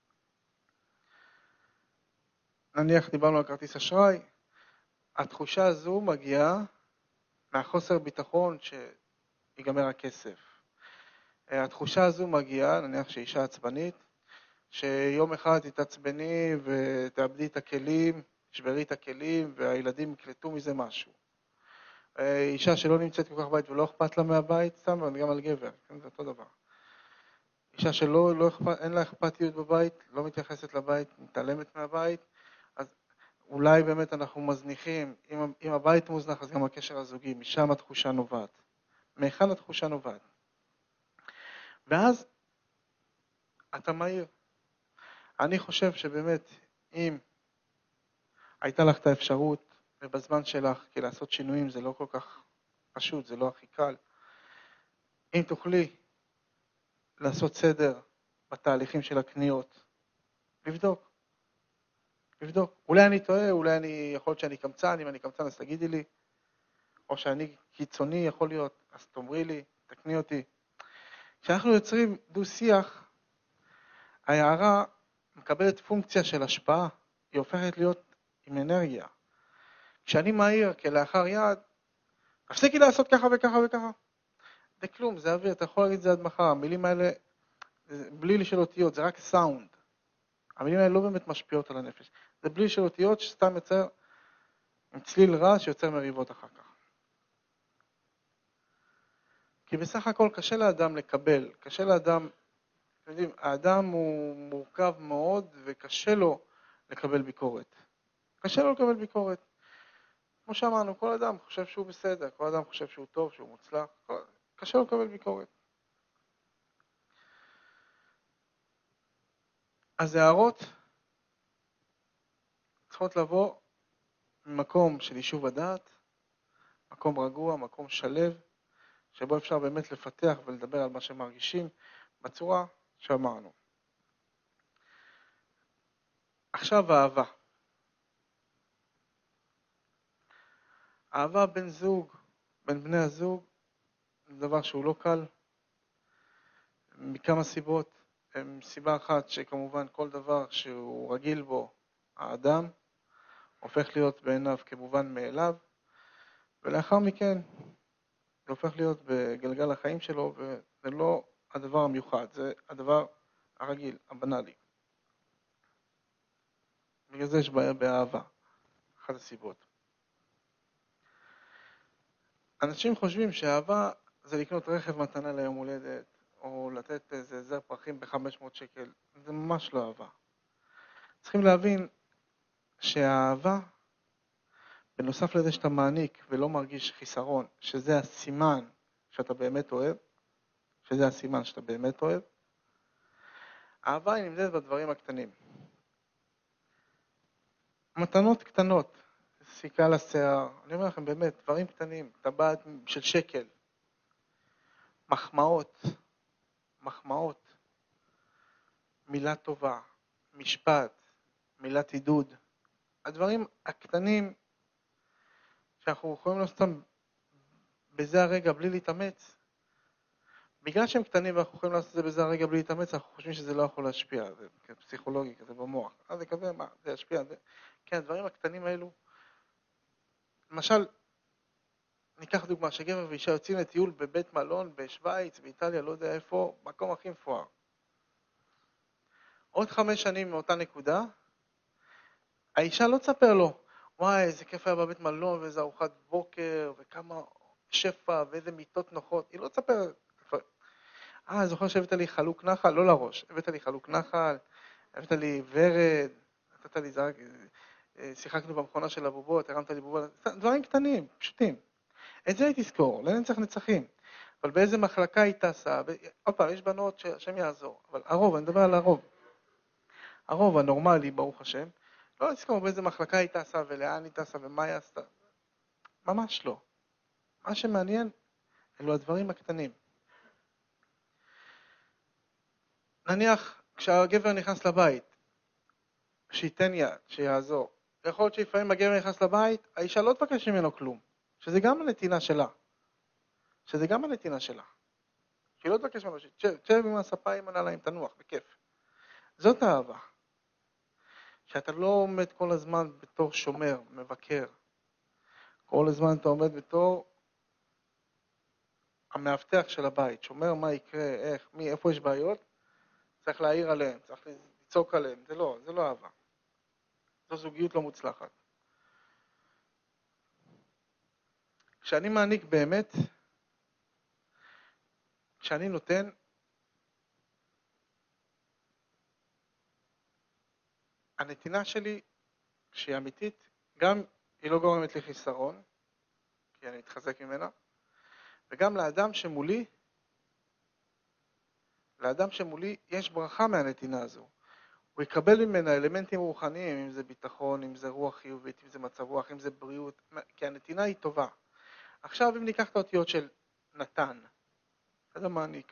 נניח דיברנו על כרטיס אשראי, התחושה הזו מגיעה מהחוסר ביטחון שיגמר הכסף. התחושה הזו מגיעה, נניח שאישה עצבנית, שיום אחד תתעצבני ותאבדי את הכלים, תשברי את הכלים והילדים יקלטו מזה משהו. אישה שלא נמצאת כל כך בבית ולא אכפת לה מהבית, סתם גם על גבר, כן, זה אותו דבר. אישה אין לה אכפתיות בבית, לא מתייחסת לבית, מתעלמת מהבית, אז אולי באמת אנחנו מזניחים, אם הבית מוזנח אז גם הקשר הזוגי, משם התחושה נובעת. מהיכן התחושה נובעת. ואז אתה מהיר. אני חושב שבאמת אם הייתה לך את האפשרות ובזמן שלך, כי לעשות שינויים זה לא כל כך פשוט, זה לא הכי קל. אם תוכלי לעשות סדר בתהליכים של הקניות, לבדוק. אולי אני טועה, יכול להיות שאני קמצן, אם אני קמצן אז תגידי לי, או שאני קיצוני יכול להיות, אז תאמרי לי, תקני אותי. כשאנחנו יוצרים דו שיח, ההערה מקבלת פונקציה של השפעה, היא הופכת להיות עם אנרגיה. כשאני מהיר כלאחר יד, תפסיקי לעשות ככה וככה וככה. זה כלום, זה אוויר, אתה יכול להגיד את זה עד מחר. המילים האלה, בלי לשאול אותיות, זה רק סאונד. המילים האלה לא באמת משפיעות על הנפש. זה בלי לשאול אותיות שסתם יוצר עם צליל רע שיוצר מריבות אחר כך. כי בסך הכל קשה לאדם לקבל, קשה לאדם, אתם יודעים, האדם הוא מורכב מאוד וקשה לו לקבל ביקורת. קשה לו לקבל ביקורת. כמו שאמרנו, כל אדם חושב שהוא בסדר, כל אדם חושב שהוא טוב, שהוא מוצלח, קשה לו לקבל ביקורת. אז הערות צריכות לבוא ממקום של יישוב הדעת, מקום רגוע, מקום שלב, שבו אפשר באמת לפתח ולדבר על מה שמרגישים בצורה שאמרנו. עכשיו האהבה. אהבה בין בני הזוג, זה דבר שהוא לא קל, מכמה סיבות. סיבה אחת שכמובן כל דבר שהוא רגיל בו האדם, הופך להיות בעיניו כמובן מאליו, ולאחר מכן זה הופך להיות בגלגל החיים שלו, וזה לא הדבר המיוחד, זה הדבר הרגיל, הבנאלי. בגלל זה יש בעיה באהבה, אחת הסיבות. אנשים חושבים שאהבה זה לקנות רכב מתנה ליום הולדת, או לתת איזה זר פרחים ב-500 שקל, זה ממש לא אהבה. צריכים להבין שהאהבה, בנוסף לזה שאתה מעניק ולא מרגיש חיסרון, שזה הסימן שאתה באמת אוהב, האהבה היא נמדדת בדברים הקטנים. מתנות קטנות, סיכה לשיער, אני אומר לכם באמת, דברים קטנים, טבעת של שקל, מחמאות, מילה טובה, משפט, מילת עידוד. הדברים הקטנים שאנחנו יכולים לעשות אותם בזה הרגע בלי להתאמץ, בגלל שהם קטנים ואנחנו יכולים לעשות את זה בזה הרגע בלי להתאמץ, אנחנו חושבים שזה לא יכול להשפיע, זה פסיכולוגי כזה במוח. אז זה כזה, מה, זה ישפיע? כן, הדברים הקטנים האלו, למשל, ניקח דוגמה, שגבר ואישה יוצאים לטיול בבית מלון, בשוויץ, באיטליה, לא יודע איפה, מקום הכי מפואר. עוד 5 שנים מאותה נקודה, האישה לא תספר לו, וואי, איזה כיף היה בבית מלון, ואיזה ארוחת בוקר, וכמה שפע, ואיזה מיטות נוחות. היא לא תספר. זוכר שהבאת לי חלוק נחל? לא לראש. הבאת לי חלוק נחל, הבאת לי ורד, נתת לי זרק, שיחקנו במכונה של הבובות, הרמת לי בובות, דברים קטנים, פשוטים. את זה היא תזכור, לא נצח נצחים. אבל באיזה מחלקה היא טסה, עוד פעם, יש בנות שהשם יעזור, אבל הרוב, אני מדבר על הרוב. הרוב הנורמלי, ברוך השם, לא תזכור באיזה מחלקה היא טסה ולאן היא טסה ומה היא עשתה. ממש לא. מה שמעניין, אלו הדברים הקטנים. נניח, כשהגבר נכנס לבית, שייתן יד, שיעזור. יכול להיות שלפעמים הגבר נכנס לבית, האישה לא תבקש ממנו כלום, שזה גם הנתינה שלה. שזה גם הנתינה שלה. שהיא לא תבקש ממנו, שתשב עם הספה עם הנעליים, תנוח, בכיף. זאת האהבה. שאתה לא עומד כל הזמן בתור שומר, מבקר. כל הזמן אתה עומד בתור המאבטח של הבית, שומר מה יקרה, איך, מי, איפה יש בעיות, צריך להעיר עליהם, צריך לצעוק עליהם, זה לא אהבה. זו זוגיות לא מוצלחת. כשאני מעניק באמת, כשאני נותן, הנתינה שלי, שהיא אמיתית, גם היא לא גורמת לי חיסרון, כי אני מתחזק ממנה, וגם לאדם שמולי יש ברכה מהנתינה הזו. הוא יקבל ממנה אלמנטים רוחניים, אם זה ביטחון, אם זה רוח חיובית, אם זה מצב רוח, אם זה בריאות, כי הנתינה היא טובה. עכשיו אם ניקח את האותיות של נתן, זה מעניק.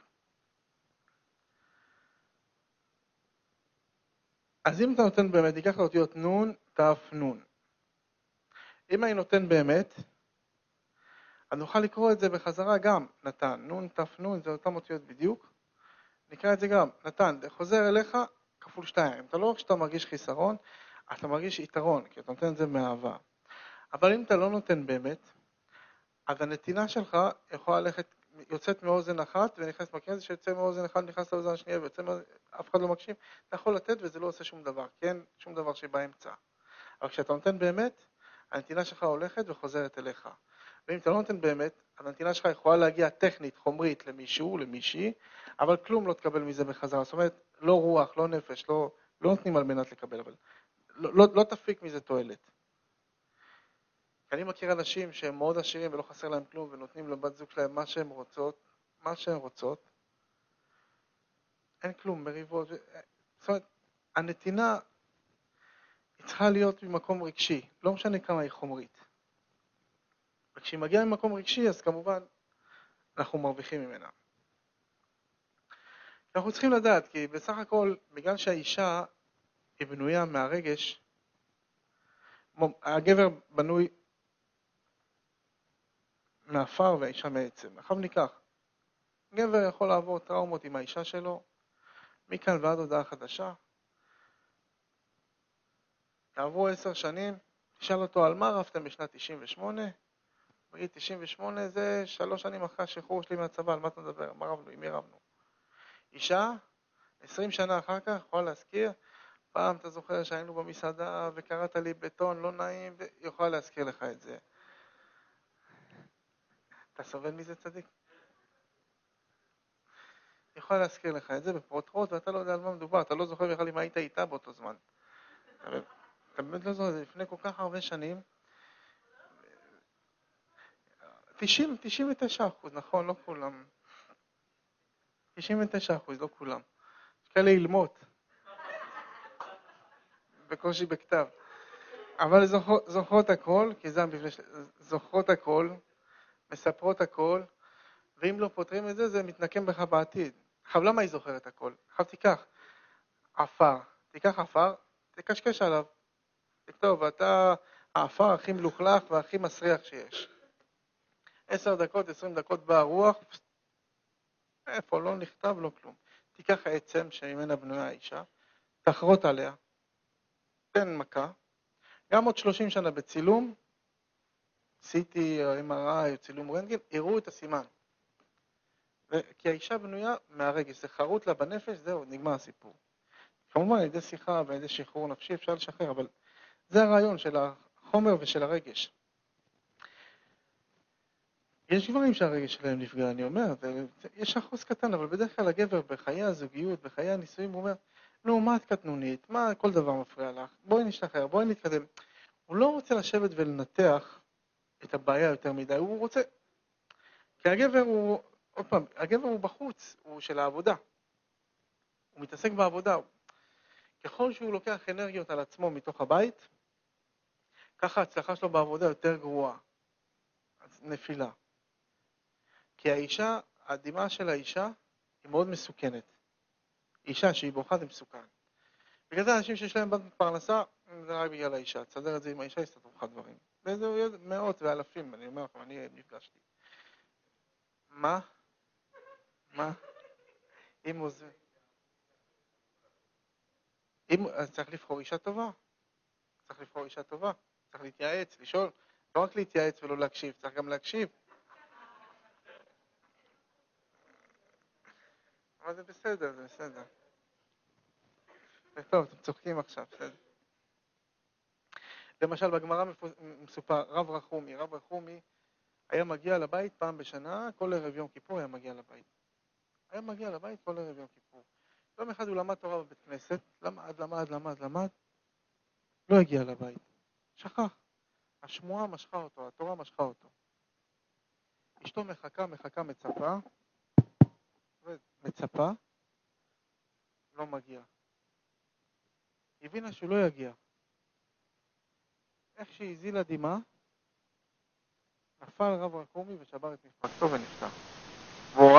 אז אם אתה נותן באמת, ניקח את האותיות נון, תף, נון. אם אני נותן באמת, אז נוכל לקרוא את זה בחזרה גם נתן, נון, תף, נון, זה אותם אותיות בדיוק. נקרא את זה גם, נתן, זה חוזר אליך כפול 2. אתה לא רק שאתה מרגיש חיסרון, אתה מרגיש יתרון, כי אתה נותן את זה מאהבה. אבל אם אתה לא נותן באמת, אז הנתינה שלך יכולה ללכת, יוצאת מאוזן אחת ונכנסת מקרה, שיוצא מאוזן אחת ונכנס לאוזן השנייה, אף אחד לא מקשיב, אתה יכול לתת וזה לא עושה שום דבר, כן? שום דבר שבאמצע. אבל כשאתה נותן באמת, הנתינה שלך הולכת וחוזרת אליך. ואם אתה לא נותן באמת, הנתינה שלך יכולה להגיע טכנית, חומרית למישהו, למישהי, אבל כלום לא תקבל מזה בחזרה. זאת אומרת, לא רוח, לא נפש, לא נותנים על מנת לקבל, אבל לא תפיק מזה תועלת. אני מכיר אנשים שהם מאוד עשירים ולא חסר להם כלום, ונותנים לבת זוג שלהם מה שהן רוצות, אין כלום, מריבות. זאת אומרת, הנתינה היא צריכה להיות ממקום רגשי, לא משנה כמה היא חומרית. וכשהיא מגיעה ממקום רגשי, אז כמובן אנחנו מרוויחים ממנה. אנחנו צריכים לדעת, כי בסך הכל, בגלל שהאישה היא בנויה מהרגש, הגבר בנוי מהעפר והאישה מעצם. עכשיו ניקח, גבר יכול לעבור טראומות עם האישה שלו, מכאן ועד הודעה חדשה, יעברו 10 שנים, תשאל אותו על מה רבתם בשנת 98, בגיל 98 זה 3 שנים אחרי השחרור שלי מהצבא, על מה אתה מדבר? מה רבנו? עם מי רבנו? אישה, 20 שנה אחר כך, יכולה להזכיר, פעם אתה זוכר שהיינו במסעדה וקראת לי בטון לא נעים, ויכולה להזכיר לך את זה. אתה סובל מזה צדיק? יכולה להזכיר לך את זה בפרוטרוט, ואתה לא יודע על מה מדובר, אתה לא זוכר בכלל אם היית איתה באותו זמן. אתה באמת לא זוכר, זה לפני כל כך הרבה שנים. 99%, נכון, לא כולם. 99%, לא כולם. יש כאלה אילמות. בקושי בכתב. אבל זוכרות הכל, כי זה זוכרות הכל, מספרות הכל, ואם לא פותרים את זה, זה מתנקם בך בעתיד. עכשיו, למה היא זוכרת הכל? עכשיו תיקח עפר, תקשקש עליו. תכתוב, אתה העפר הכי מלוכלך והכי מסריח שיש. 10 דקות, 20 דקות באה רוח, איפה, לא נכתב, לא כלום. תיקח העצם שממנה בנויה האישה, תחרות עליה, תן מכה, גם עוד 30 שנה בצילום, CT, MRI, צילום רנטגן, יראו את הסימן. כי האישה בנויה מהרגש, זה חרוט לה בנפש, זהו, נגמר הסיפור. כמובן, על ידי שיחה ועל ידי שחרור נפשי אפשר לשחרר, אבל זה הרעיון של החומר ושל הרגש. יש גברים שהרגש שלהם נפגע, אני אומר, יש אחוז קטן, אבל בדרך כלל הגבר בחיי הזוגיות, בחיי הנישואים, הוא אומר, נו, מה את קטנונית? מה כל דבר מפריע לך? בואי נשתחרר, בואי נתקדם. הוא לא רוצה לשבת ולנתח את הבעיה יותר מדי, הוא רוצה... כי הגבר הוא, עוד פעם, הגבר הוא בחוץ, הוא של העבודה. הוא מתעסק בעבודה. ככל שהוא לוקח אנרגיות על עצמו מתוך הבית, ככה ההצלחה שלו בעבודה יותר גרועה. אז נפילה. כי האישה, הדמעה של האישה היא מאוד מסוכנת. אישה שהיא בוכה זה מסוכן. בגלל זה אנשים שיש להם פרנסה, זה רק בגלל האישה. תסדר את זה עם האישה, יסתדרו לך דברים. וזה מאות ואלפים, אני אומר לכם, אני נפגשתי. מה? מה? אם הוא זה... אז צריך לבחור אישה טובה. צריך לבחור אישה טובה. צריך להתייעץ, לשאול. לא רק להתייעץ ולא להקשיב, צריך גם להקשיב. אבל זה בסדר, זה בסדר. זה טוב, אתם צוחקים עכשיו, בסדר. למשל, בגמרא מסופר, רב רחומי היה מגיע לבית פעם בשנה, כל ערב יום כיפור היה מגיע לבית. היה מגיע לבית כל ערב יום כיפור. יום אחד הוא למד תורה בבית כנסת, למד, לא הגיע לבית. שכח. השמועה משכה אותו, התורה משכה אותו. אשתו מחכה, מצפה, לא מגיע. היא הבינה שהוא לא יגיע. איך שהזילה דמעה, נפל רב רחומי ושבר את משפחתו ונפטר. והוא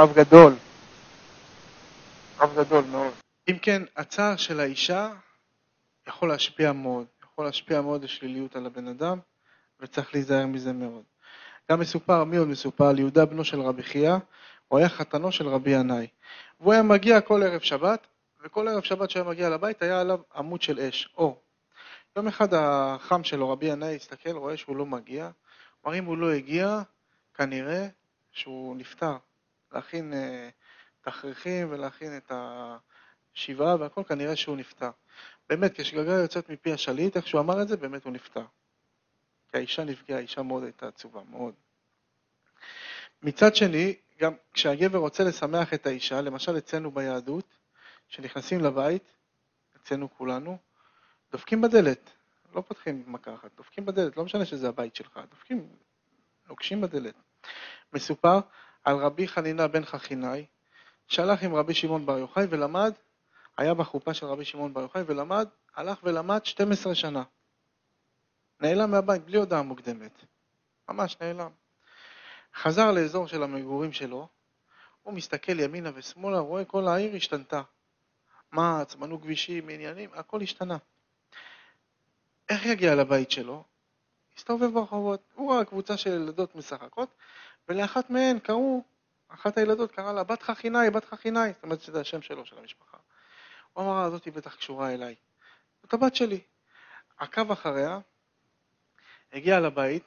רב גדול מאוד. אם כן, הצער של האישה יכול להשפיע מאוד לשליליות על הבן אדם, וצריך להיזהר מזה מאוד. גם מסופר, מי עוד מסופר? על יהודה בנו של רבי חייא, הוא היה חתנו של רבי ינאי. והוא היה מגיע כל ערב שבת, וכל ערב שבת שהיה מגיע לבית היה עליו עמוד של אש, אור. יום אחד החם שלו, רבי ינאי, הסתכל, רואה שהוא לא מגיע. אמר, אם הוא לא הגיע, כנראה שהוא נפטר. להכין תכריכים ולהכין את השבעה והכל, כנראה שהוא נפטר. באמת, כשגגה יוצאת מפי השליט, איך שהוא אמר את זה, באמת הוא נפטר. כי האישה נפגעה, האישה מאוד הייתה עצובה, מאוד. מצד שני, גם כשהגבר רוצה לשמח את האישה, למשל אצלנו ביהדות, שנכנסים לבית, אצלנו כולנו, דופקים בדלת, לא פותחים מכה אחת, דופקים בדלת, לא משנה שזה הבית שלך, דופקים, נוקשים בדלת. מסופר על רבי חנינה בן חכינאי, שהלך עם רבי שמעון בר יוחאי ולמד, היה בחופה של רבי שמעון בר יוחאי ולמד, הלך ולמד 12 שנה. נעלם מהבית בלי הודעה מוקדמת, ממש נעלם. חזר לאזור של המגורים שלו, הוא מסתכל ימינה ושמאלה, רואה כל העיר השתנתה. מעץ, בנו כבישים, עניינים, הכל השתנה. איך יגיע לבית שלו? הסתובב ברחובות, הוא ראה קבוצה של ילדות משחקות, ולאחת מהן קראו, אחת הילדות קראה לה בת חכינאי, זאת אומרת שזה השם שלו, של המשפחה. הוא אמר, הזאת היא בטח קשורה אליי. זאת הבת שלי. עקב אחריה, הגיע לבית,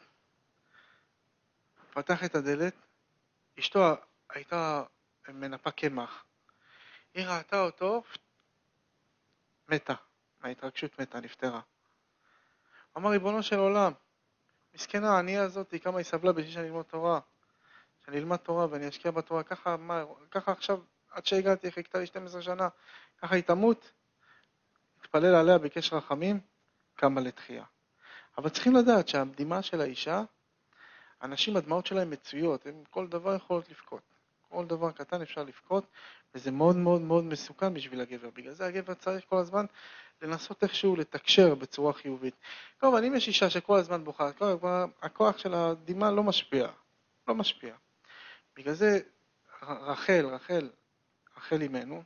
פתח את הדלת, אשתו הייתה מנפה קמח. היא ראתה אותו, מתה, מההתרגשות מתה, נפטרה. אמר, ריבונו של עולם, מסכנה, הענייה הזאת, כמה היא סבלה בשביל שאני אלמד תורה ואני אשקיע בתורה, ככה עכשיו, עד שהגעתי, היא חיכתה לי 12 שנה, ככה היא תמות, התפלל עליה בקש רחמים, קמה לתחייה. אבל צריכים לדעת שהדמעה של האישה, אנשים הדמעות שלהם מצויות, הם כל דבר יכולות לבכות. כל דבר קטן אפשר לבכות, וזה מאוד מאוד מאוד מסוכן בשביל הגבר. בגלל זה הגבר צריך כל הזמן לנסות איכשהו לתקשר בצורה חיובית. כמובן, אם יש אישה שכל הזמן בוכה, הכוח של הדמעה לא משפיע. בגלל זה רחל אימנו,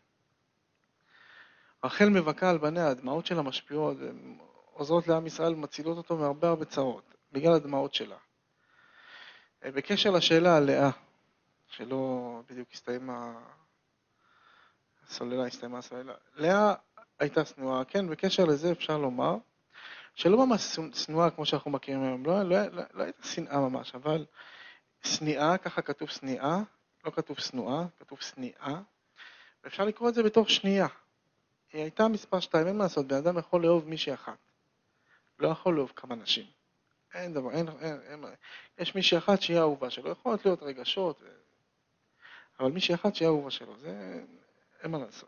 רחל מבכה על בניה, הדמעות שלה משפיעות, עוזרות לעם ישראל, מצילות אותו מהרבה צרות, בגלל הדמעות שלה. בקשר לשאלה על לאה, שלא בדיוק הסתיימה הסוללה, לאה הייתה שנואה, כן, בקשר לזה אפשר לומר, שלא ממש שנואה כמו שאנחנו מכירים היום, לא הייתה שנאה ממש, אבל שנאה, ככה כתוב שנאה, לא כתוב שנואה, כתוב שנאה, ואפשר לקרוא את זה בתור שנייה. היא הייתה מספר 2, אין מה לעשות, בן אדם יכול לאהוב מישהי אחת, לא יכול לאהוב כמה נשים. אין דבר, יש מישהי אחת שהיא האהובה שלו, יכולות להיות רגשות, אבל מישהי אחת שהיא האהובה שלו, זה אין מה לעשות.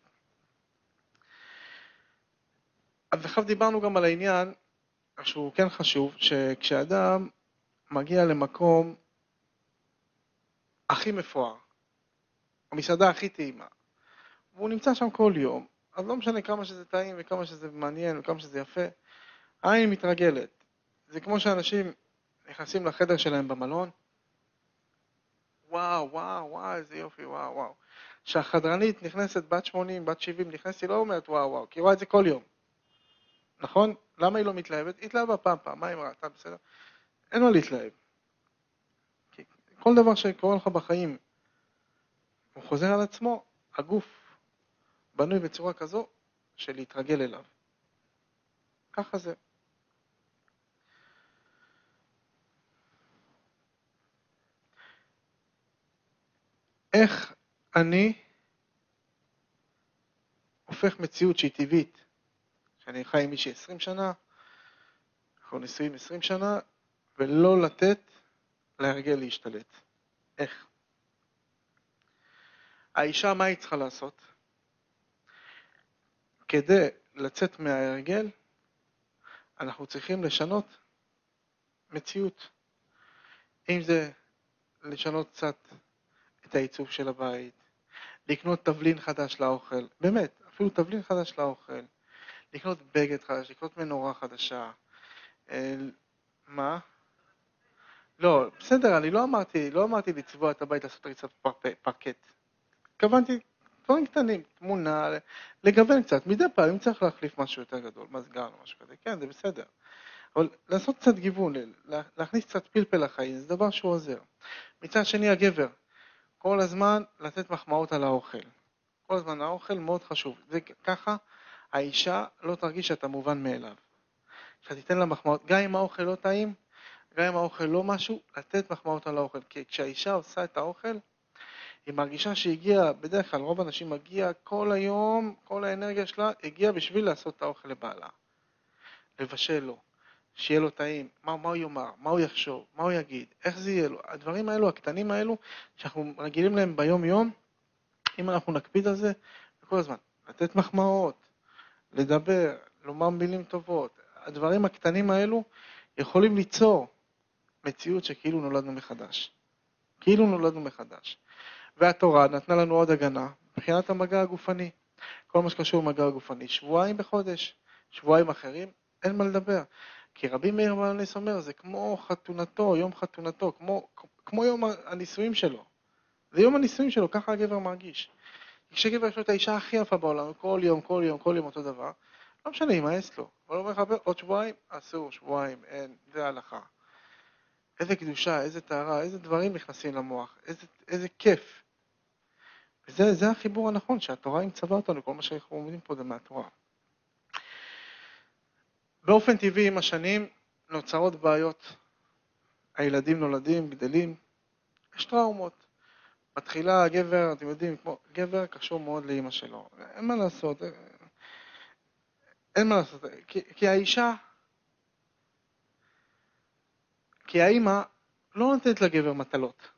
אז עכשיו דיברנו גם על העניין, שהוא כן חשוב, שכשאדם מגיע למקום הכי מפואר, המסעדה הכי טעימה, והוא נמצא שם כל יום, אז לא משנה כמה שזה טעים וכמה שזה מעניין וכמה שזה יפה, העין מתרגלת. זה כמו שאנשים נכנסים לחדר שלהם במלון, וואו, איזה יופי, וואו. שהחדרנית נכנסת בת 80, בת 70, נכנסת, היא לא אומרת וואו, כי היא רואה את זה כל יום. נכון? למה היא לא מתלהבת? היא התלהבה פעם, מה היא ראתה, בסדר? אין מה להתלהב. כי כל דבר שקורה לך בחיים, הוא חוזר על עצמו, הגוף בנוי בצורה כזו של להתרגל אליו. ככה זה. איך אני הופך מציאות שהיא טבעית, שאני חי עם מישהי 20 שנה, אנחנו נשואים 20 שנה, ולא לתת להרגל להשתלט. איך? האישה, מה היא צריכה לעשות? כדי לצאת מההרגל, אנחנו צריכים לשנות מציאות. אם זה לשנות קצת את העיצוב של הבית, לקנות תבלין חדש לאוכל, באמת, אפילו תבלין חדש לאוכל, לקנות בגד חדש, לקנות מנורה חדשה. מה? לא, בסדר, אני לא אמרתי לצבוע את הבית, לעשות ריצת פרקט. התכוונתי דברים קטנים, תמונה, לגוון קצת, מדי פעם, אם צריך להחליף משהו יותר גדול, מזגן או משהו כזה, כן, זה בסדר. אבל לעשות קצת גיוון, להכניס קצת פלפל לחיים, זה דבר שהוא עוזר. מצד שני, הגבר, כל הזמן לתת מחמאות על האוכל. כל הזמן האוכל מאוד חשוב. זה ככה, האישה לא תרגיש שאתה מובן מאליו. שתיתן לה מחמאות, גם אם האוכל לא טעים, גם אם האוכל לא משהו, לתת מחמאות על האוכל. כי כשהאישה עושה את האוכל, היא מרגישה שהגיעה, בדרך כלל רוב האנשים מגיע כל היום, כל האנרגיה שלה הגיעה בשביל לעשות את האוכל לבעלה. לבשל לו, שיהיה לו טעים, מה הוא יאמר, מה הוא יחשוב, מה הוא יגיד, איך זה יהיה לו. הדברים האלו, הקטנים האלו, שאנחנו רגילים להם ביום יום, אם אנחנו נקפיד על זה, כל הזמן, לתת מחמאות, לדבר, לומר מילים טובות, הדברים הקטנים האלו יכולים ליצור מציאות שכאילו נולדנו מחדש. כאילו נולדנו מחדש. והתורה נתנה לנו עוד הגנה, מבחינת המגע הגופני. כל מה שקשור במגע הגופני, שבועיים בחודש, שבועיים אחרים, אין מה לדבר. כי רבי מאיר בעל הנס אומר, זה כמו חתונתו, יום חתונתו, כמו יום הנישואים שלו. זה יום הנישואים שלו, ככה הגבר מרגיש. כשגבר יש לו את האישה הכי יפה בעולם, כל יום אותו דבר, לא משנה, ימאס לו. אבל הוא אומר לך, עוד שבועיים, אסור, שבועיים, אין, זה ההלכה. איזה קדושה, איזה טהרה, איזה דברים נכנסים למוח, איזה כיף. וזה החיבור הנכון, שהתורה מצווה אותנו, כל מה שאנחנו עומדים פה זה מהתורה. באופן טבעי עם השנים נוצרות בעיות. הילדים נולדים, גדלים, יש טראומות. מתחילה הגבר, אתם יודעים, כמו גבר קשור מאוד לאמא שלו. אין מה לעשות, כי האמא לא נותנת לגבר מטלות.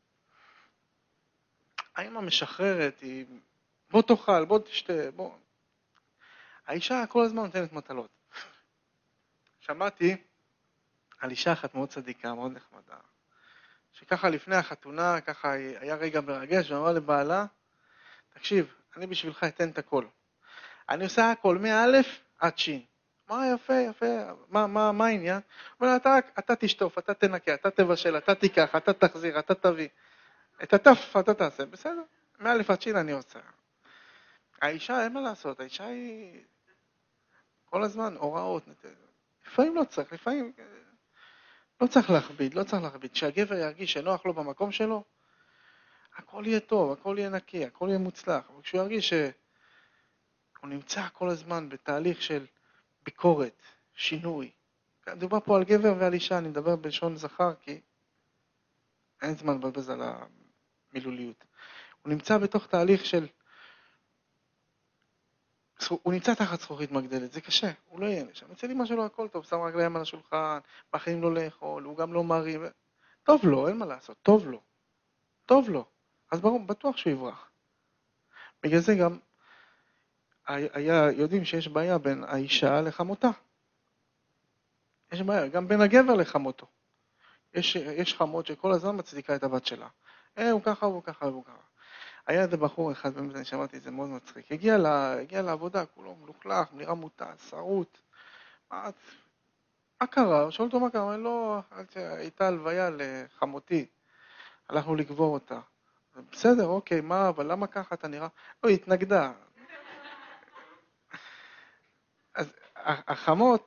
האמא משחררת, היא בוא תאכל, בוא תשתה, בוא. האישה כל הזמן נותנת מטלות. שמעתי על אישה אחת מאוד צדיקה, מאוד נחמדה, שככה לפני החתונה, ככה היה רגע מרגש, ואמרה לבעלה, תקשיב, אני בשבילך אתן את הכל. אני עושה הכל, מא' עד ש'. מה יפה, מה העניין? הוא אומר, אתה תשטוף, אתה תנקה, אתה תבשל, אתה תיקח, אתה תחזיר, אתה תביא. את הטף אתה תעשה, בסדר? מא' עד ש' אני עושה. האישה, אין מה לעשות, האישה היא כל הזמן הוראות. לפעמים לא צריך, לפעמים לא צריך להכביד. כשהגבר ירגיש שנוח לו במקום שלו, הכל יהיה טוב, הכל יהיה נקי, הכל יהיה מוצלח. אבל כשהוא ירגיש שהוא נמצא כל הזמן בתהליך של ביקורת, שינוי. מדובר פה על גבר ועל אישה, אני מדבר בלשון זכר, כי אין זמן לבזבז על המילוליות. הוא נמצא בתוך תהליך של... הוא נמצא תחת זכוכית מגדלת, זה קשה, הוא לא יהיה לשם. אצל אמא שלו הכל טוב, שם רגליים על השולחן, מכינים לו לאכול, הוא גם לא מרים. טוב לו, אין מה לעשות, טוב לו. אז בטוח שהוא יברח. בגלל זה גם יודעים שיש בעיה בין האישה לחמותה. יש בעיה, גם בין הגבר לחמותו. יש חמות שכל הזמן מצדיקה את הבת שלה. הוא ככה, הוא ככה, הוא ככה. היה איזה בחור אחד, באמת אני שמעתי, זה מאוד מצחיק. הגיע לעבודה, כולו מלוכלך, נראה מוטס, שרוט. מה קרה? שואל אותו מה קרה, אומר לו, הייתה הלוויה לחמותי, הלכנו לקבור אותה. בסדר, אוקיי, מה, אבל למה ככה אתה נראה? לא, היא התנגדה. אז החמות,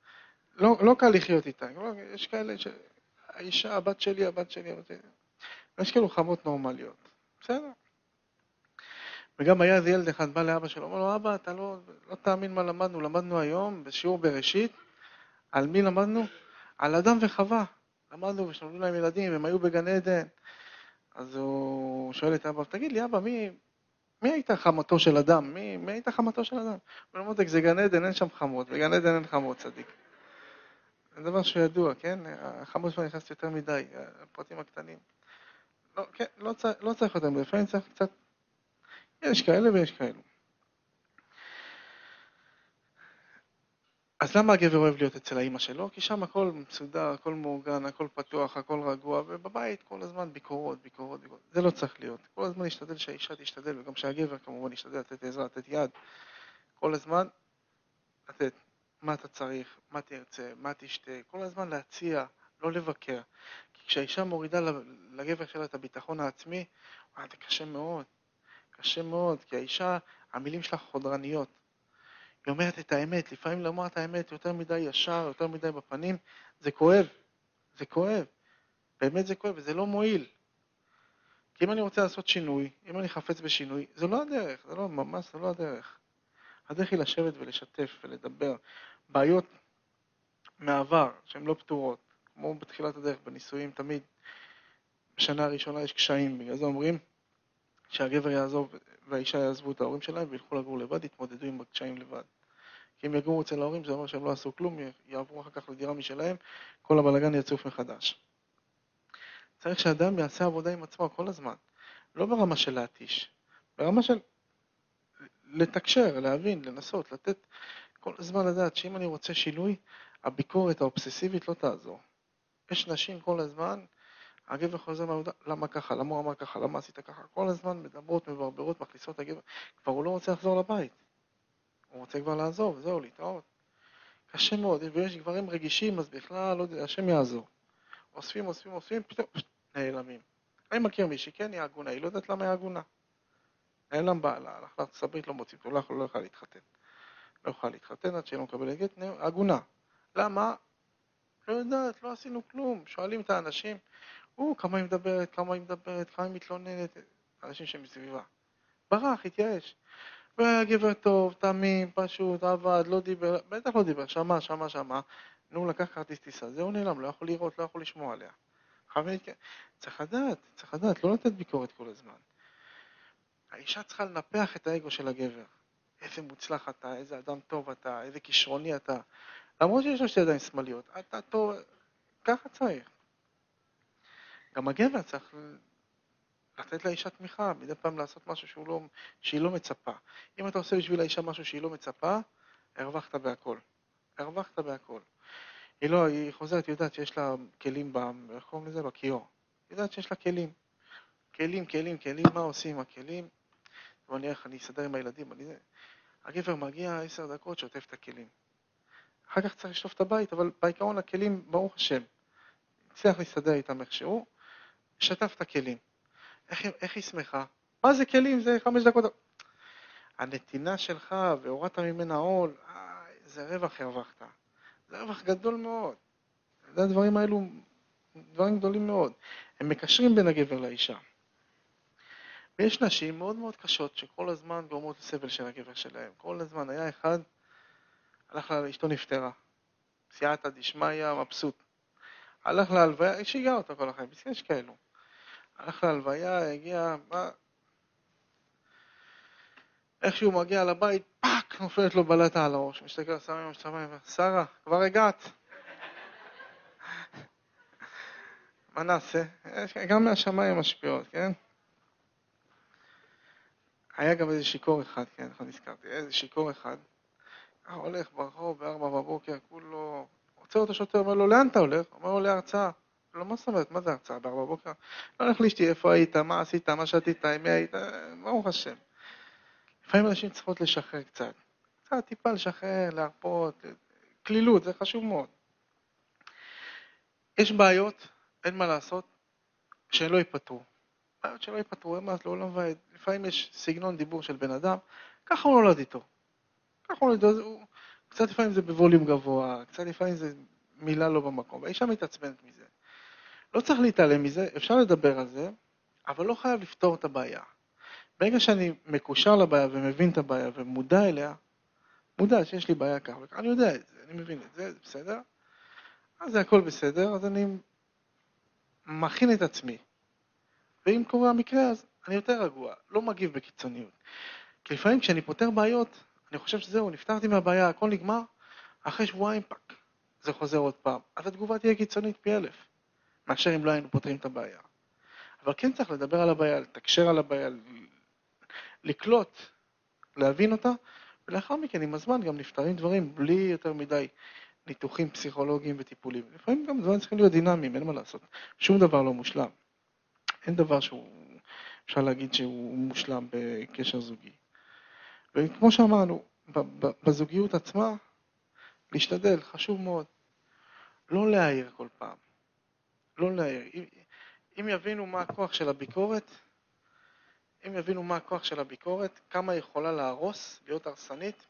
לא קל לחיות איתה. יש כאלה האישה, הבת שלי. יש כאילו חמות נורמליות. בסדר. וגם היה איזה ילד אחד בא לאבא שלו, אמר לו, אבא, אתה לא תאמין מה למדנו. למדנו היום בשיעור בראשית. על מי למדנו? על אדם וחווה. למדנו ושנולדו להם ילדים, הם היו בגן עדן. אז הוא שואל את אבא, תגיד לי, אבא, מי הייתה חמתו של אדם? מי הייתה חמתו של אדם? הוא אומר, מותק, זה גן עדן, אין שם חמות. בגן עדן אין חמות, צדיק. זה דבר שידוע, כן? החמות כבר נכנסת יותר מדי, הפרטים הקטנים. לא, כן, לא צריך אותם, לפעמים צריך קצת... יש כאלה ויש כאלו. אז למה הגבר אוהב להיות אצל האמא שלו? כי שם הכל מסודר, הכל מאורגן, הכל פתוח, הכל רגוע, ובבית כל הזמן ביקורות. זה לא צריך להיות. כל הזמן להשתדל שהאישה תשתדל, וגם שהגבר כמובן ישתדל לתת עזרה, לתת יד. כל הזמן לתת מה אתה צריך, מה תרצה, מה תשתה, כל הזמן להציע, לא לבקר. כי כשהאישה מורידה לגבר שלה את הביטחון העצמי, זה קשה מאוד. קשה מאוד, כי האישה, המילים שלה חודרניות. היא אומרת את האמת, לפעמים לומר את האמת יותר מדי ישר, יותר מדי בפנים, זה כואב, זה כואב, באמת זה כואב, וזה לא מועיל. כי אם אני רוצה לעשות שינוי, אם אני חפץ בשינוי, זה לא הדרך, זה לא, ממש זה לא הדרך. הדרך היא לשבת ולשתף ולדבר. בעיות מעבר שהן לא פתורות, כמו בתחילת הדרך בניסויים תמיד, בשנה הראשונה יש קשיים, בגלל זה אומרים שהגבר יעזוב והאישה יעזבו את ההורים שלהם וילכו לגור לבד, יתמודדו עם הקשיים לבד. כי אם יגורו אצל ההורים, זה אומר שהם לא עשו כלום, יעברו אחר כך לדירה משלהם, כל הבלגן יצוף מחדש. צריך שאדם יעשה עבודה עם עצמו כל הזמן, לא ברמה של להתיש, ברמה של לתקשר, להבין, לנסות, לתת כל הזמן לדעת שאם אני רוצה שינוי, הביקורת האובססיבית לא תעזור. יש נשים כל הזמן, הגבר חוזר מהעבודה, למה ככה, למה הוא אמר ככה, למה עשית ככה, כל הזמן מדברות, מברברות, מכניסות הגבר, כבר הוא לא רוצה לחזור לבית, הוא רוצה כבר לעזוב, זהו, להתראות. קשה מאוד, ויש גברים רגישים, אז בכלל, לא יודע, השם יעזור. אוספים, פתאום נעלמים. אני מכיר מישהי, כן, היא עגונה, היא לא יודעת למה היא עגונה. נעלם בעלה, הלך לארצות הברית, לא מוצאים, לא יכולה להתחתן. לא יכולה להתחתן עד שהיא לא מקבלת גט, עגונה. למה? לא יודעת, לא עשינו כלום. שואלים את האנשים, כמה היא מדברת, כמה היא מתלוננת, אנשים שמסביבה. ברח, התייאש. והגבר טוב, תמים, פשוט, עבד, לא דיבר, בטח לא דיבר, שמע. נו, לקח כרטיס טיסה, זהו נעלם, לא יכול לראות, לא יכול לשמוע עליה. צריך לדעת, לא לתת ביקורת כל הזמן. האישה צריכה לנפח את האגו של הגבר. איזה מוצלח אתה, איזה אדם טוב אתה, איזה כישרוני אתה. למרות שיש לו שתי ידיים שמאליות, אתה טוב, ככה צריך. גם הגבר צריך לתת לאישה תמיכה, מדי פעם לעשות משהו שהיא לא מצפה. אם אתה עושה בשביל האישה משהו שהיא לא מצפה, הרווחת בהכל. היא חוזרת, יודעת שיש לה כלים, איך קוראים לזה? בכיור. יודעת שיש לה כלים. כלים, מה עושים עם הכלים? אני אסדר עם הילדים, הגבר מגיע 10 דקות, שוטף את הכלים. אחר כך צריך לשטוף את הבית, אבל בעיקרון הכלים, ברוך השם, הצליח להסתדר איתם איכשהו, שטף את הכלים. איך היא שמחה? מה זה כלים? זה 5 דקות. הנתינה שלך והורדת ממנה עול, זה רווח הרווחת. זה רווח גדול מאוד. הדברים האלו, דברים גדולים מאוד. הם מקשרים בין הגבר לאישה. ויש נשים מאוד מאוד קשות שכל הזמן גורמות לסבל של הגבר שלהם. כל הזמן היה אחד, הלך לה, אשתו נפטרה. סייעתא דשמיא, מבסוט. הלך להלוויה, שיגע אותה כל החיים, יש כאלו. הלך להלוויה, הגיע, איך שהוא מגיע לבית, פאק, נופלת לו בלטה על הראש. מסתכל על שרה, שרה, כבר הגעת. מה נעשה? גם מהשמיים משפיעות, כן? היה גם איזה שיקור אחד, כן, נכון נזכרתי, איזה שיקור אחד. הולך ברחוב ב4 בבוקר, כולו... עוצר אותו שוטר, אומר לו, לאן אתה הולך? אומר לו, להרצאה. לא, מה זאת אומרת, מה זה הרצאה ב4 בבוקר? לא הולך לשתי, איפה היית, מה עשית, מה שתית, עם מי היית, ברוך השם. לפעמים אנשים צריכות לשחרר קצת. טיפה לשחרר, להרפות, כלילות, זה חשוב מאוד. יש בעיות, אין מה לעשות, שהן לא ייפטרו. בעיות שלא ייפטרו, אין מה לעשות, לעולם ועד. לפעמים יש סגנון דיבור של בן אדם, ככה הוא נולד איתו. קצת לפעמים זה בווליום גבוה, קצת לפעמים זה מילה לא במקום, והאישה מתעצבנת מזה. לא צריך להתעלם מזה, אפשר לדבר על זה, אבל לא חייב לפתור את הבעיה. ברגע שאני מקושר לבעיה ומבין את הבעיה ומודע אליה, מודע שיש לי בעיה כך וכך, אני יודע את זה, אני מבין את זה, זה בסדר, אז זה הכל בסדר, אז אני מכין את עצמי. ואם קורה המקרה, אז אני יותר רגוע, לא מגיב בקיצוניות. כי לפעמים כשאני פותר בעיות, אני חושב שזהו, נפתרתי מהבעיה, הכל נגמר, אחרי שבועיים פק, זה חוזר עוד פעם. אז התגובה תהיה קיצונית פי 1000, מאשר אם לא היינו פותרים את הבעיה. אבל כן צריך לדבר על הבעיה, לתקשר על הבעיה, לקלוט, להבין אותה, ולאחר מכן עם הזמן גם נפתרים דברים בלי יותר מדי ניתוחים פסיכולוגיים וטיפולים. לפעמים גם דברים צריכים להיות דינמיים, אין מה לעשות. שום דבר לא מושלם. אין דבר שהוא, אפשר להגיד שהוא מושלם בקשר זוגי. וכמו שאמרנו, בזוגיות עצמה, להשתדל, חשוב מאוד, לא להעיר כל פעם. לא להעיר. אם יבינו מה הכוח של הביקורת, כמה היא יכולה להרוס, להיות הרסנית,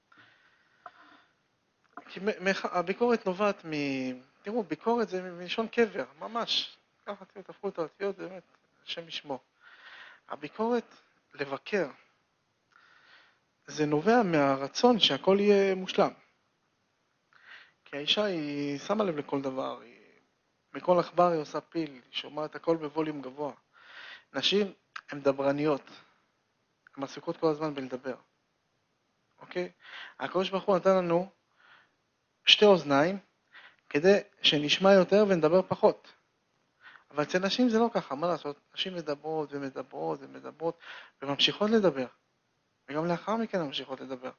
כי הביקורת נובעת תראו, ביקורת זה מלשון קבר, ממש. ככה תפכו את האותיות, באמת, השם ישמור. הביקורת, לבקר, זה נובע מהרצון שהכל יהיה מושלם. כי האישה היא שמה לב לכל דבר, מכל עכבר היא עושה פיל, היא שומעת הכל בווליום גבוה. נשים הן דברניות, הן עסוקות כל הזמן בלדבר. אוקיי? הקדוש ברוך הוא נתן לנו שתי אוזניים, כדי שנשמע יותר ונדבר פחות. אבל אצל נשים זה לא ככה, מה לעשות? נשים מדברות ומדברות ומדברות וממשיכות לדבר. וגם לאחר מכן ממשיכות לדבר.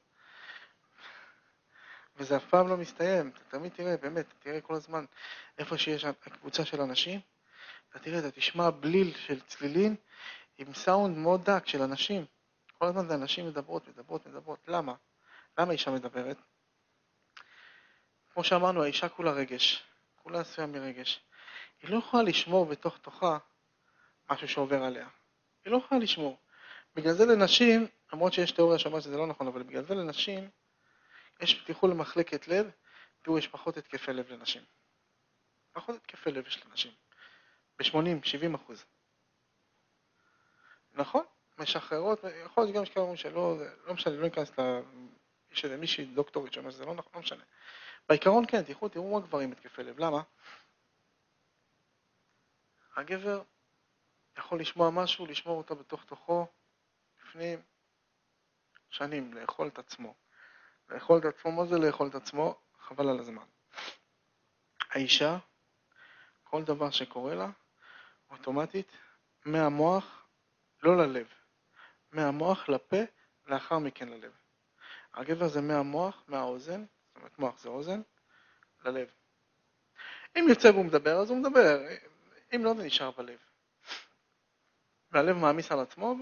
וזה אף פעם לא מסתיים. אתה תמיד תראה, באמת, תראה כל הזמן איפה שיש הקבוצה של אנשים, אתה תראה, אתה תשמע בליל של צלילים עם סאונד מאוד דק של אנשים. כל הזמן זה אנשים מדברות. למה? למה אישה מדברת? כמו שאמרנו, האישה כולה רגש. כולה עשויה מרגש. היא לא יכולה לשמור בתוך תוכה משהו שעובר עליה. היא לא יכולה לשמור. בגלל זה לנשים, למרות שיש תיאוריה שאומרת שזה לא נכון, אבל בגלל זה לנשים, תלכו למחלקת לב, תראו, יש פחות התקפי לב לנשים. פחות התקפי לב יש לנשים. ב-80-70%. נכון? משחררות, יכול להיות גם שכאלה שלא, לא משנה, לא ניכנס מישהי דוקטורית שאומר שזה לא נכון, לא משנה. בעיקרון כן, תראו מה גברים התקפי לב. למה? הגבר יכול לשמוע משהו, לשמור אותו בתוך תוכו, לפנים, שנים, לאכול את עצמו. לאכול את עצמו, מה זה לאכול את עצמו? חבל על הזמן. האישה, כל דבר שקורה לה, אוטומטית, מהמוח, לא ללב, מהמוח לפה, לאחר מכן ללב. הגבר זה מהמוח, מהאוזן, זאת אומרת מוח זה אוזן, ללב. אם יוצא והוא מדבר, אז הוא מדבר, אם לא זה נשאר בלב. והלב מעמיס על עצמו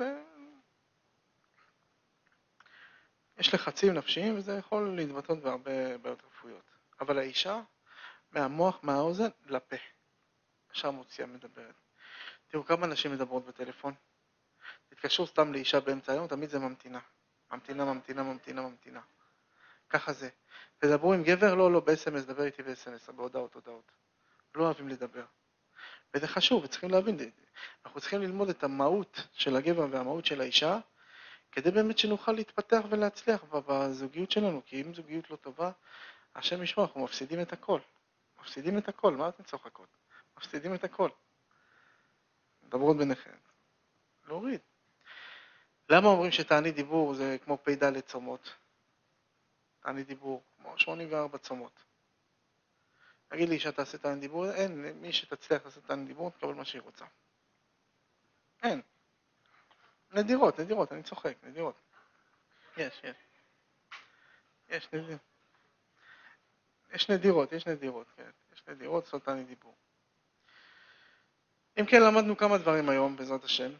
ויש לחצים נפשיים וזה יכול להתבטא בהרבה בעיות רפואיות. אבל האישה, מהמוח, מהאוזן, לפה. שם מוציאה מדברת. תראו כמה נשים מדברות בטלפון. תתקשרו סתם לאישה באמצע היום, תמיד זה ממתינה. ממתינה. ככה זה. תדברו עם גבר, לא, ב-SMS, דבר איתי ב-SMS, בהודעות. לא אוהבים לדבר. וזה חשוב, וצריכים להבין, אנחנו צריכים ללמוד את המהות של הגבר והמהות של האישה, כדי באמת שנוכל להתפתח ולהצליח בזוגיות שלנו, כי אם זוגיות לא טובה, השם ישמע, אנחנו מפסידים את הכל. מה אתם צוחקות? מפסידים את הכל. דברות ביניכם. להוריד. למה אומרים שתענית דיבור זה כמו פ"ד צומות? תענית דיבור, כמו 84 צומות. תגיד לי שאתה עושה תענית דיבור, אין, מי שתצליח לעשות תענית דיבור, תקבל מה שהיא רוצה. אין. נדירות, אני צוחק, נדירות. יש נדירות. יש נדירות, כן. יש נדירות, לעשות תענית דיבור. אם כן, למדנו כמה דברים היום, בעזרת השם.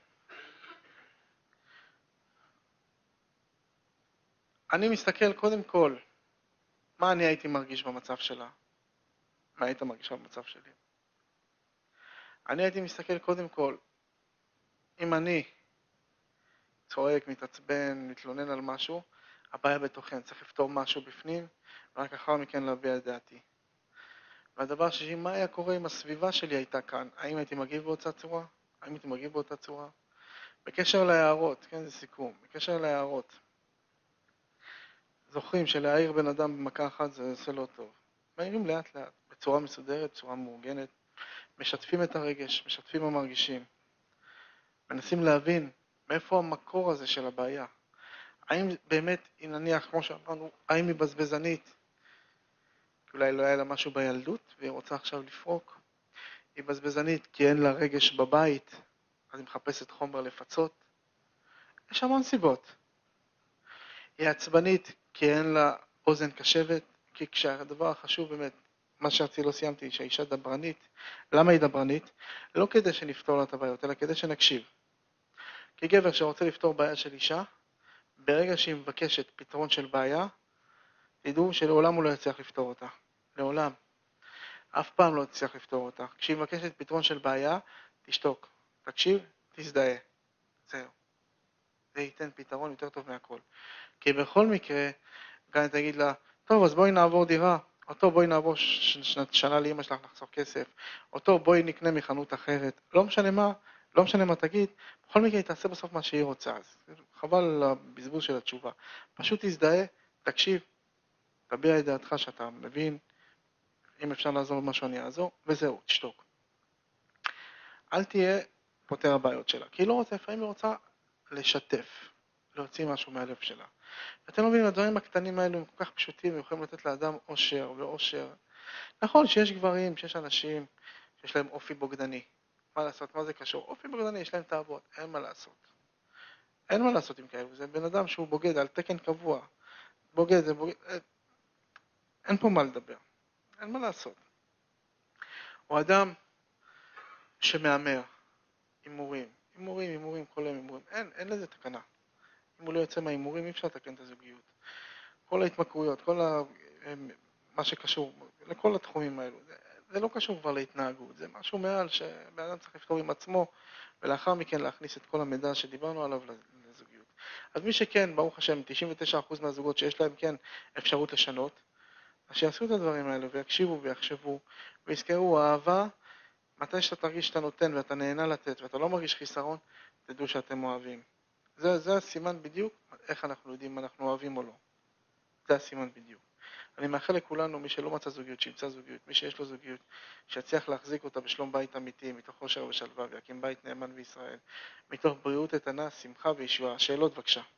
אני מסתכל קודם כל, מה אני הייתי מרגיש במצב שלה? מה היית מרגישה במצב שלי? אני הייתי מסתכל קודם כל, אם אני צועק, מתעצבן, מתלונן על משהו, הבעיה בתוכי, אני צריך לפתור משהו בפנים, ורק אחר מכן להביע את דעתי. והדבר שלי, מה היה קורה אם הסביבה שלי הייתה כאן? האם הייתי מגיב באותה צורה? האם הייתי מגיב באותה צורה? בקשר להערות, כן, זה סיכום. בקשר להערות. זוכרים שלהעיר בן אדם במכה אחת זה עושה לא טוב. מעירים לאט לאט, בצורה מסודרת, בצורה מאורגנת. משתפים את הרגש, משתפים מה מרגישים. מנסים להבין מאיפה המקור הזה של הבעיה. האם באמת, אם נניח, כמו שאמרנו, האם היא בזבזנית? אולי לא היה לה משהו בילדות והיא רוצה עכשיו לפרוק. היא בזבזנית כי אין לה רגש בבית, אז היא מחפשת חומר לפצות. יש המון סיבות. היא עצבנית כי אין לה אוזן קשבת, כי כשהדבר החשוב באמת, מה שרציתי לא סיימתי, שהאישה דברנית. למה היא דברנית? לא כדי שנפתור לה את הבעיות, אלא כדי שנקשיב. כי גבר שרוצה לפתור בעיה של אישה, ברגע שהיא מבקשת פתרון של בעיה, תדעו שלעולם הוא לא יצליח לפתור אותה. לעולם. אף פעם לא יצליח לפתור אותה. כשהיא מבקשת פתרון של בעיה, תשתוק. תקשיב, תזדהה. זהו. זה ייתן פתרון יותר טוב מהכל. כי בכל מקרה, גם תגיד לה, טוב, אז בואי נעבור דירה. או טוב, בואי נעבור שנה לאמא שלך לחסוך כסף. או טוב, בואי נקנה מחנות אחרת. לא משנה מה, לא משנה מה תגיד. בכל מקרה, היא תעשה בסוף מה שהיא רוצה. אז חבל על הבזבוז של התשובה. פשוט תזדהה, תקשיב, תביע את דעתך שאתה מבין. אם אפשר לעזור במשהו אני אעזור, וזהו, תשתוק. אל תהיה פותר הבעיות שלה, כי היא לא רוצה, לפעמים היא רוצה לשתף, להוציא משהו מהלב שלה. אתם לא מבינים, הדברים הקטנים האלו הם כל כך פשוטים, ויכולים לתת לאדם אושר ואושר. נכון שיש גברים, שיש אנשים שיש להם אופי בוגדני. מה לעשות? מה זה קשור? אופי בוגדני, יש להם תאוות, אין מה לעשות. אין מה לעשות עם כאלו, זה בן אדם שהוא בוגד על תקן קבוע. בוגד, זה בוגד, אין פה מה לדבר, אין מה לעשות. הוא אדם שמאמר, הימורים, כל היום הימורים, אין לזה תקנה. אם הוא לא יוצא מההימורים, אי אפשר לתקן את הזוגיות. כל ההתמכרויות, מה שקשור לכל התחומים האלו, זה לא קשור כבר להתנהגות, זה משהו מעל שבן אדם צריך לפתור עם עצמו, ולאחר מכן להכניס את כל המידע שדיברנו עליו לזוגיות. אז מי שכן, ברוך השם, 99% מהזוגות שיש להם כן אפשרות לשנות, אז שיעשו את הדברים האלו ויקשיבו ויחשבו, ויזכרו, אהבה, מתי שאתה תרגיש שאתה נותן ואתה נהנה לתת ואתה לא מרגיש חיסרון, תדעו שאתם אוהבים. זה הסימן בדיוק איך אנחנו יודעים אם אנחנו אוהבים או לא. זה הסימן בדיוק. אני מאחל לכולנו, מי שלא מצא זוגיות, שימצא זוגיות, מי שיש לו זוגיות, שיצליח להחזיק אותה בשלום בית אמיתי, מתוך חושר ושלווה, ויקים בית נאמן בישראל, מתוך בריאות איתנה, שמחה וישועה. שאלות בבקשה.